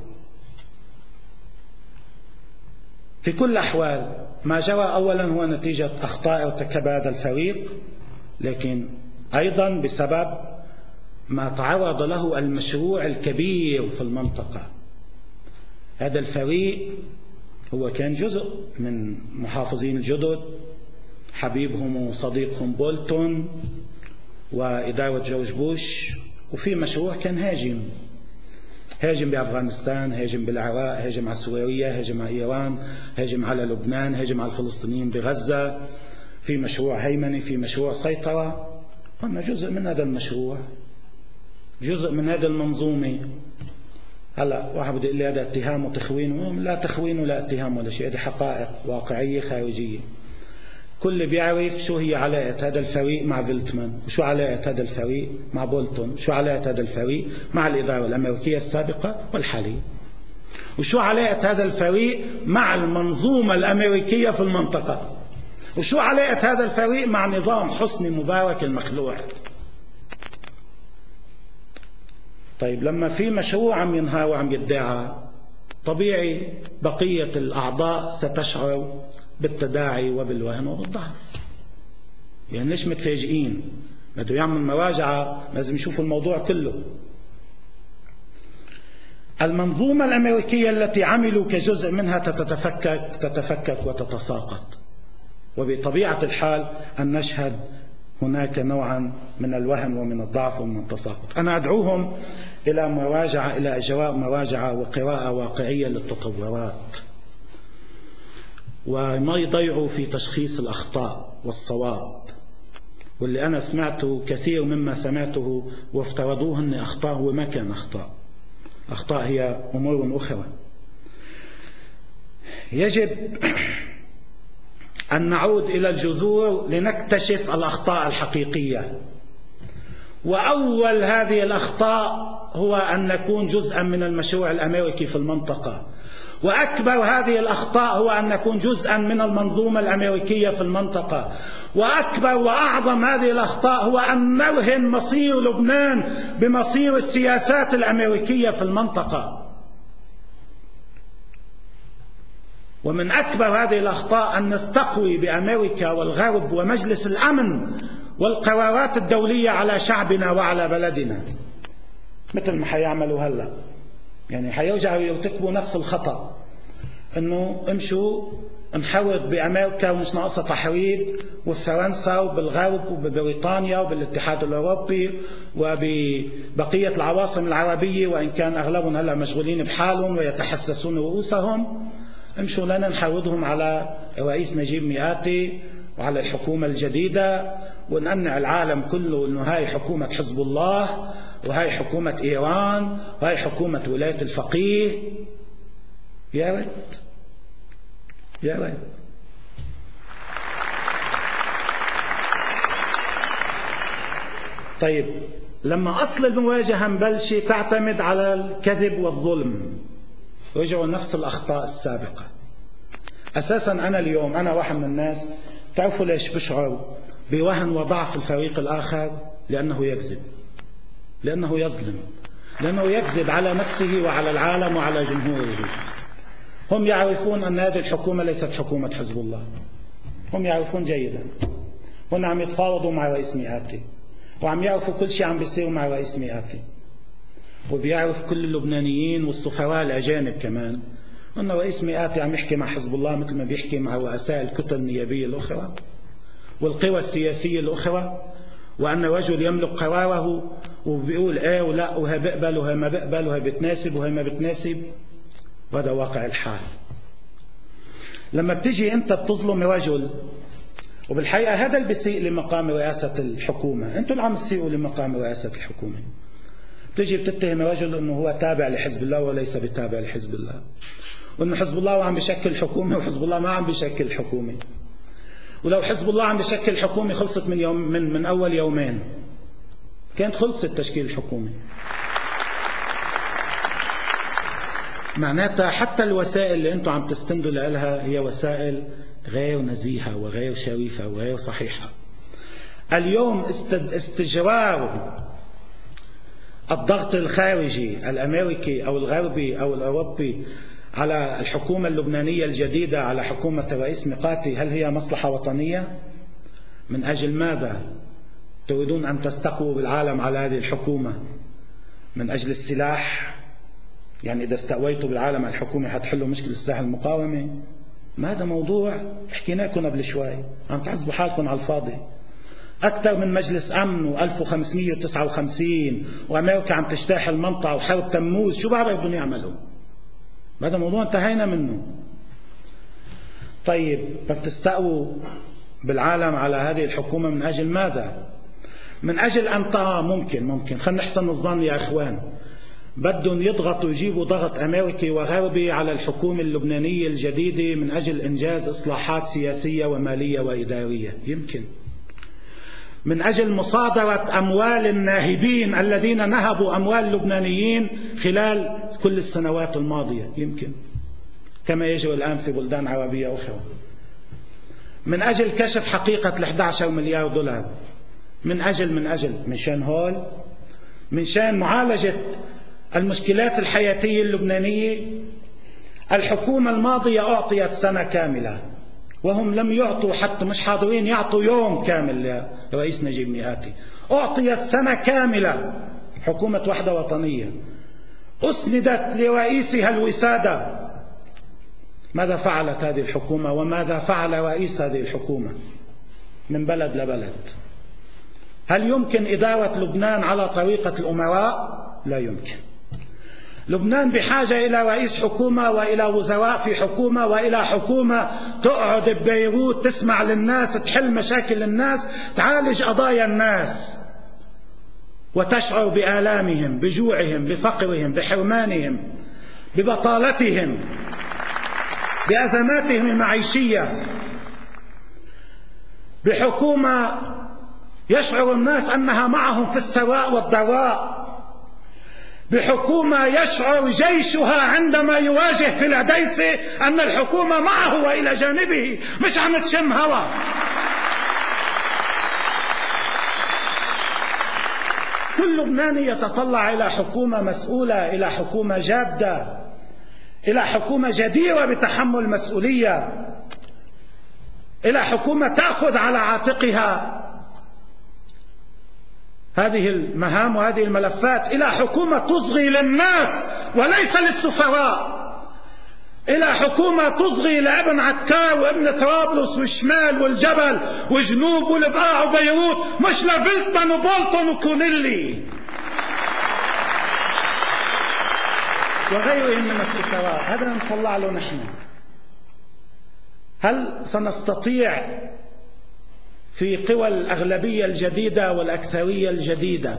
في كل الأحوال ما جرى أولا هو نتيجة أخطاء ارتكب هذا الفريق، لكن أيضا بسبب ما تعرض له المشروع الكبير في المنطقة. هذا الفريق هو كان جزء من محافظين الجدد، حبيبهم وصديقهم بولتون وإدارة جورج بوش، وفي مشروع كان هاجم هاجم بأفغانستان، هاجم بالعراق، هاجم على سوريا، هاجم على إيران، هاجم على لبنان، هاجم على الفلسطينيين بغزة. في مشروع هيمنة، في مشروع سيطرة. قلنا جزء من هذا المشروع، جزء من هذه المنظومة. هلا واحد بده يقول لي هذا اتهام وتخوين، لا تخوين ولا اتهام ولا شيء، هذه حقائق واقعية خارجية. كل بيعرف شو هي علاقة هذا الفريق مع فيلتمان، وشو علاقة هذا الفريق مع بولتون، شو علاقة هذا الفريق مع الإدارة الأمريكية السابقة والحالية، وشو علاقة هذا الفريق مع المنظومة الأمريكية في المنطقة. وشو علاقة هذا الفريق مع نظام حسني مبارك المخلوع؟ طيب لما في مشروع عم ينهار وعم يدعى، طبيعي بقية الأعضاء ستشعر بالتداعي وبالوهن وبالضعف. يعني ليش متفاجئين؟ بده يعمل مراجعة لازم يشوفوا الموضوع كله. المنظومة الأمريكية التي عملوا كجزء منها تتفكك تتفكك وتتساقط، وبطبيعة الحال أن نشهد هناك نوعا من الوهن ومن الضعف ومن التساقط. أنا أدعوهم إلى مراجعة، إلى إجراء مراجعة وقراءة واقعية للتطورات، وما يضيعوا في تشخيص الأخطاء والصواب. واللي أنا سمعته كثير مما سمعته وافترضوه أن أخطاء هو ما كان أخطاء. أخطاء هي أمور أخرى. يجب أن نعود إلى الجذور لنكتشف الأخطاء الحقيقية. وأول هذه الأخطاء هو أن نكون جزءا من المشروع الأمريكي في المنطقة، وأكبر هذه الأخطاء هو أن نكون جزءا من المنظومة الأمريكية في المنطقة، وأكبر وأعظم هذه الأخطاء هو أن نرهن مصير لبنان بمصير السياسات الأمريكية في المنطقة. ومن أكبر هذه الأخطاء أن نستقوي بأمريكا والغرب ومجلس الأمن والقرارات الدولية على شعبنا وعلى بلدنا، مثل ما حيعملوا هلأ. يعني حيرجعوا يرتكبوا نفس الخطأ، أنه امشوا نحرض بأمريكا ومش ناقصة تحريض، وبفرنسا وبالغرب وببريطانيا وبالاتحاد الأوروبي وببقية العواصم العربية، وإن كان أغلبهم هلأ مشغولين بحالهم ويتحسسون رؤوسهم. امشوا لنا نحرضهم على رئيس نجيب مئاتي وعلى الحكومة الجديدة، ونقنع العالم كله أنه هاي حكومة حزب الله، وهاي حكومة إيران، وهاي حكومة ولاية الفقيه. يا ريت يا ريت. طيب لما أصل المواجهة مبلشة تعتمد على الكذب والظلم، رجعوا نفس الأخطاء السابقة. أساسا أنا اليوم أنا واحد من الناس، تعرفوا ليش بشعر بوهن وضعف الفريق الآخر؟ لأنه يكذب، لأنه يظلم، لأنه يكذب على نفسه وعلى العالم وعلى جمهوره. هم يعرفون أن هذه الحكومة ليست حكومة حزب الله، هم يعرفون جيدا. هن عم يتفاوضوا مع رئيس مئاتي، وعم يعرفوا كل شيء عم بيصير مع رئيس مئاتي، وبيعرف كل اللبنانيين والسفراء الأجانب كمان أن رئيس مئاتي عم يحكي مع حزب الله مثل ما بيحكي مع رؤساء الكتل النيابية الأخرى والقوى السياسية الأخرى، وأن رجل يملك قراره وبيقول إيه ولا، وهي بقبل وهي ما بقبل، وهي بتناسب وهي ما بتناسب. وهذا واقع الحال. لما بتجي أنت بتظلم رجل، وبالحقيقة هذا اللي بيسيء لمقام رئاسة الحكومة، أنتم اللي عم تسيئوا لمقام رئاسة الحكومة. بتجي بتتهم رجل أنه هو تابع لحزب الله وليس بتابع لحزب الله، وأنه حزب الله عم بيشكل حكومة وحزب الله ما عم بيشكل حكومة. ولو حزب الله عم بيشكل حكومة خلصت من يوم من من أول يومين، كانت خلصت تشكيل الحكومة. معناتها حتى الوسائل اللي أنتم عم تستندوا لها هي وسائل غير نزيهة وغير شريفة وغير صحيحة. اليوم استجرار الضغط الخارجي الأمريكي أو الغربي أو الأوروبي على الحكومة اللبنانية الجديدة، على حكومة الرئيس ميقاتي، هل هي مصلحة وطنية؟ من أجل ماذا تريدون أن تستقووا بالعالم على هذه الحكومة؟ من أجل السلاح؟ يعني إذا استقويتوا بالعالم على الحكومة حتحلوا مشكلة السلاح المقاومة؟ ما هذا موضوع حكيناكم قبل شوي، عم تعذبوا حالكم على الفاضي. أكثر من مجلس أمن وألف وخمسمئة وتسعة وخمسين وأمريكا عم تجتاح المنطقة وحرب تموز، شو بعد بدهم يعملوا؟ هذا موضوع انتهينا منه. طيب بتستقوا بالعالم على هذه الحكومة من أجل ماذا؟ من أجل أن ترى ممكن ممكن خلينا نحسن الظن يا إخوان، بدهم يضغطوا يجيبوا ضغط أمريكي وغربي على الحكومة اللبنانية الجديدة من أجل إنجاز إصلاحات سياسية ومالية وإدارية، يمكن من أجل مصادرة أموال الناهبين الذين نهبوا أموال اللبنانيين خلال كل السنوات الماضية، يمكن كما يجري الآن في بلدان عربية أخرى. من أجل كشف حقيقة الإحدى عشر مليار دولار، من أجل من أجل من شان هول، من شان معالجة المشكلات الحياتية اللبنانية. الحكومة الماضية أعطيت سنة كاملة، وهم لم يعطوا، حتى مش حاضرين يعطوا يوم كامل لرئيس نجيب ميقاتي. أعطيت سنة كاملة حكومة وحدة وطنية، أسندت لرئيسها الوسادة. ماذا فعلت هذه الحكومة وماذا فعل رئيس هذه الحكومة من بلد لبلد؟ هل يمكن إدارة لبنان على طريقة الأمراء؟ لا يمكن. لبنان بحاجة إلى رئيس حكومة وإلى وزراء في حكومة وإلى حكومة تقعد ببيروت تسمع للناس، تحل مشاكل الناس، تعالج قضايا الناس، وتشعر بآلامهم، بجوعهم، بفقرهم، بحرمانهم، ببطالتهم، بأزماتهم المعيشية. بحكومة يشعر الناس أنها معهم في السراء والضراء. بحكومة يشعر جيشها عندما يواجه في العديسة أن الحكومة معه وإلى جانبه، مش عم تشم هوا. كل لبناني يتطلع إلى حكومة مسؤولة، إلى حكومة جادة، إلى حكومة جديرة بتحمل مسؤولية، إلى حكومة تأخذ على عاتقها هذه المهام وهذه الملفات، إلى حكومة تصغي للناس وليس للسفراء، إلى حكومة تصغي لابن عكار وابن طرابلس والشمال والجبل وجنوب والبقاع وبيروت، مش لفيلتمان وبولتون وكونيلي وغيرهم من السفراء. هذا نطلع له نحن. هل سنستطيع في قوى الأغلبية الجديدة والأكثرية الجديدة؟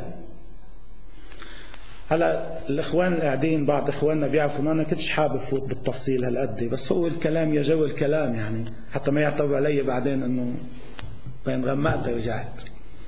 هلا الإخوان قاعدين، بعض إخواننا بيعرفوا أن أنا كنتش حابب فوت بالتفصيل هالقد، بس هو الكلام يجو الكلام يعني، حتى ما يعتبر علي بعدين أنه بين غمقت رجعت.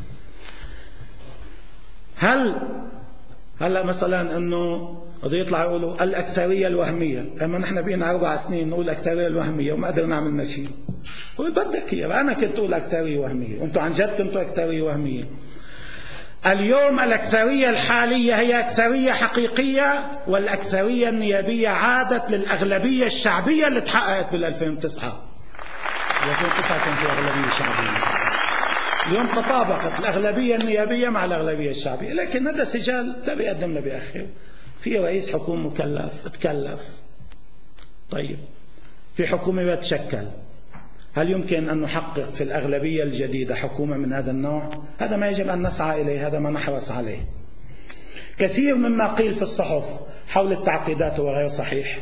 هل هلا مثلا أنه بده يطلع يقولوا الأكثرية الوهمية، أما نحن بقينا أربع سنين نقول الأكثرية الوهمية وما قدرنا نعمل شيء. هو بدك إياه، أنا كنت أقول أكثرية وهمية وأنتم عن جد كنتوا أكثرية وهمية. اليوم الأكثرية الحالية هي أكثرية حقيقية، والأكثرية النيابية عادت للأغلبية الشعبية اللي تحققت بالألفين وتسعة. ألفين وتسعة كان في أغلبية شعبية، اليوم تطابقت الأغلبية النيابية مع الأغلبية الشعبية، لكن هذا سجال لا بيقدم لا بيأخر. في رئيس حكومة مكلف تكلف، طيب في حكومة بتشكل، هل يمكن أن نحقق في الأغلبية الجديدة حكومة من هذا النوع؟ هذا ما يجب أن نسعى إليه، هذا ما نحرص عليه. كثير مما قيل في الصحف حول التعقيدات هو غير صحيح.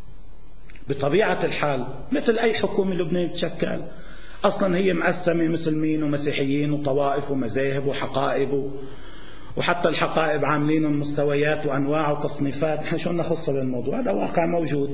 بطبيعة الحال مثل أي حكومة لبنانية تشكل، أصلا هي مقسمة مسلمين ومسيحيين وطوائف ومذاهب وحقائب، وحتى الحقائب عاملين مستويات وأنواع وتصنيفات، نحن شو نخص بالموضوع؟ هذا واقع موجود.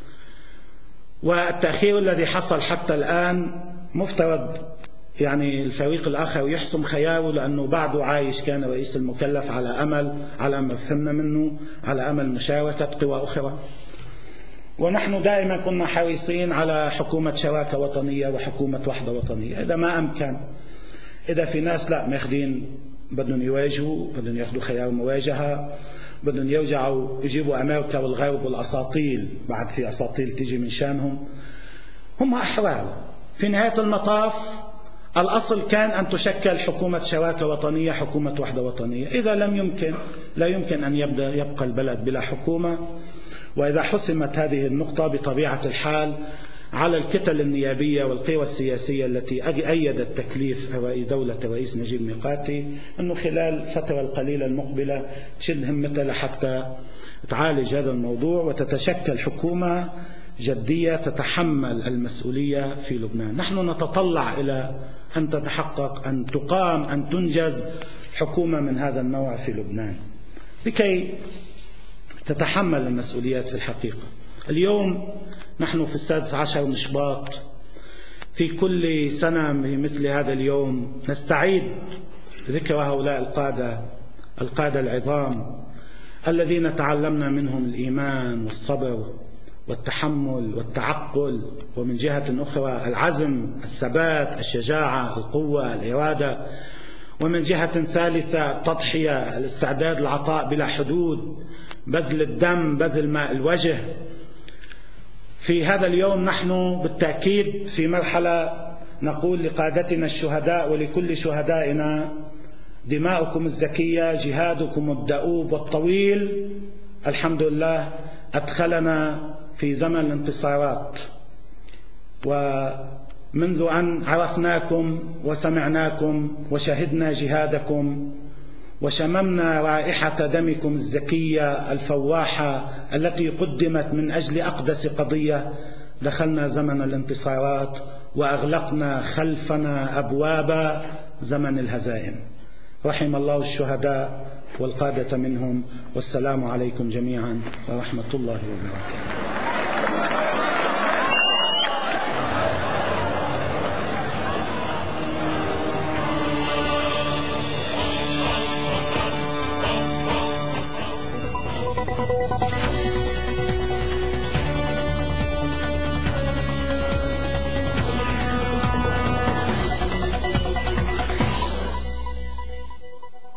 والتأخير الذي حصل حتى الآن مفترض يعني الفريق الآخر يحسم خياره، لأنه بعده عايش، كان رئيس المكلف على أمل، على ما فهمنا منه، على أمل مشاركة قوى أخرى. ونحن دائما كنا حريصين على حكومة شراكة وطنية وحكومة وحدة وطنية إذا ما أمكن. إذا في ناس لا ماخذين بدهم يواجهوا، بدهم ياخذوا خيار مواجهة، بدهم يرجعوا يجيبوا أمريكا والغرب والأساطيل، بعد في أساطيل تيجي من شانهم، هم أحرار. في نهاية المطاف الأصل كان أن تشكل حكومة شراكة وطنية، حكومة وحدة وطنية. إذا لم يمكن، لا يمكن أن يبدأ يبقى البلد بلا حكومة. وإذا حسمت هذه النقطة بطبيعة الحال على الكتل النيابية والقوى السياسية التي أيدت تكليف دولة الرئيس نجيب ميقاتي أنه خلال الفترة القليلة المقبلة تشد همتها لحتى تعالج هذا الموضوع وتتشكل حكومة جدية تتحمل المسؤولية في لبنان. نحن نتطلع إلى أن تتحقق، أن تقام، أن تنجز حكومة من هذا النوع في لبنان لكي تتحمل المسؤوليات في الحقيقة. اليوم نحن في السادس عشر من شباط، في كل سنة مثل هذا اليوم نستعيد ذكر هؤلاء القادة القادة العظام الذين تعلمنا منهم الإيمان والصبر والتحمل والتعقل، ومن جهة أخرى العزم، الثبات، الشجاعة، القوة، الإرادة، ومن جهة ثالثة التضحية، الاستعداد للعطاء بلا حدود، بذل الدم، بذل ماء الوجه. في هذا اليوم نحن بالتأكيد في مرحلة نقول لقادتنا الشهداء ولكل شهدائنا: دماؤكم الزكية، جهادكم الدؤوب والطويل الحمد لله أدخلنا في زمن الانتصارات. ومنذ أن عرفناكم وسمعناكم وشهدنا جهادكم وشممنا رائحة دمكم الزكية الفواحة التي قدمت من أجل أقدس قضية، دخلنا زمن الانتصارات وأغلقنا خلفنا أبواب زمن الهزائم. رحم الله الشهداء والقادة منهم، والسلام عليكم جميعا ورحمة الله وبركاته.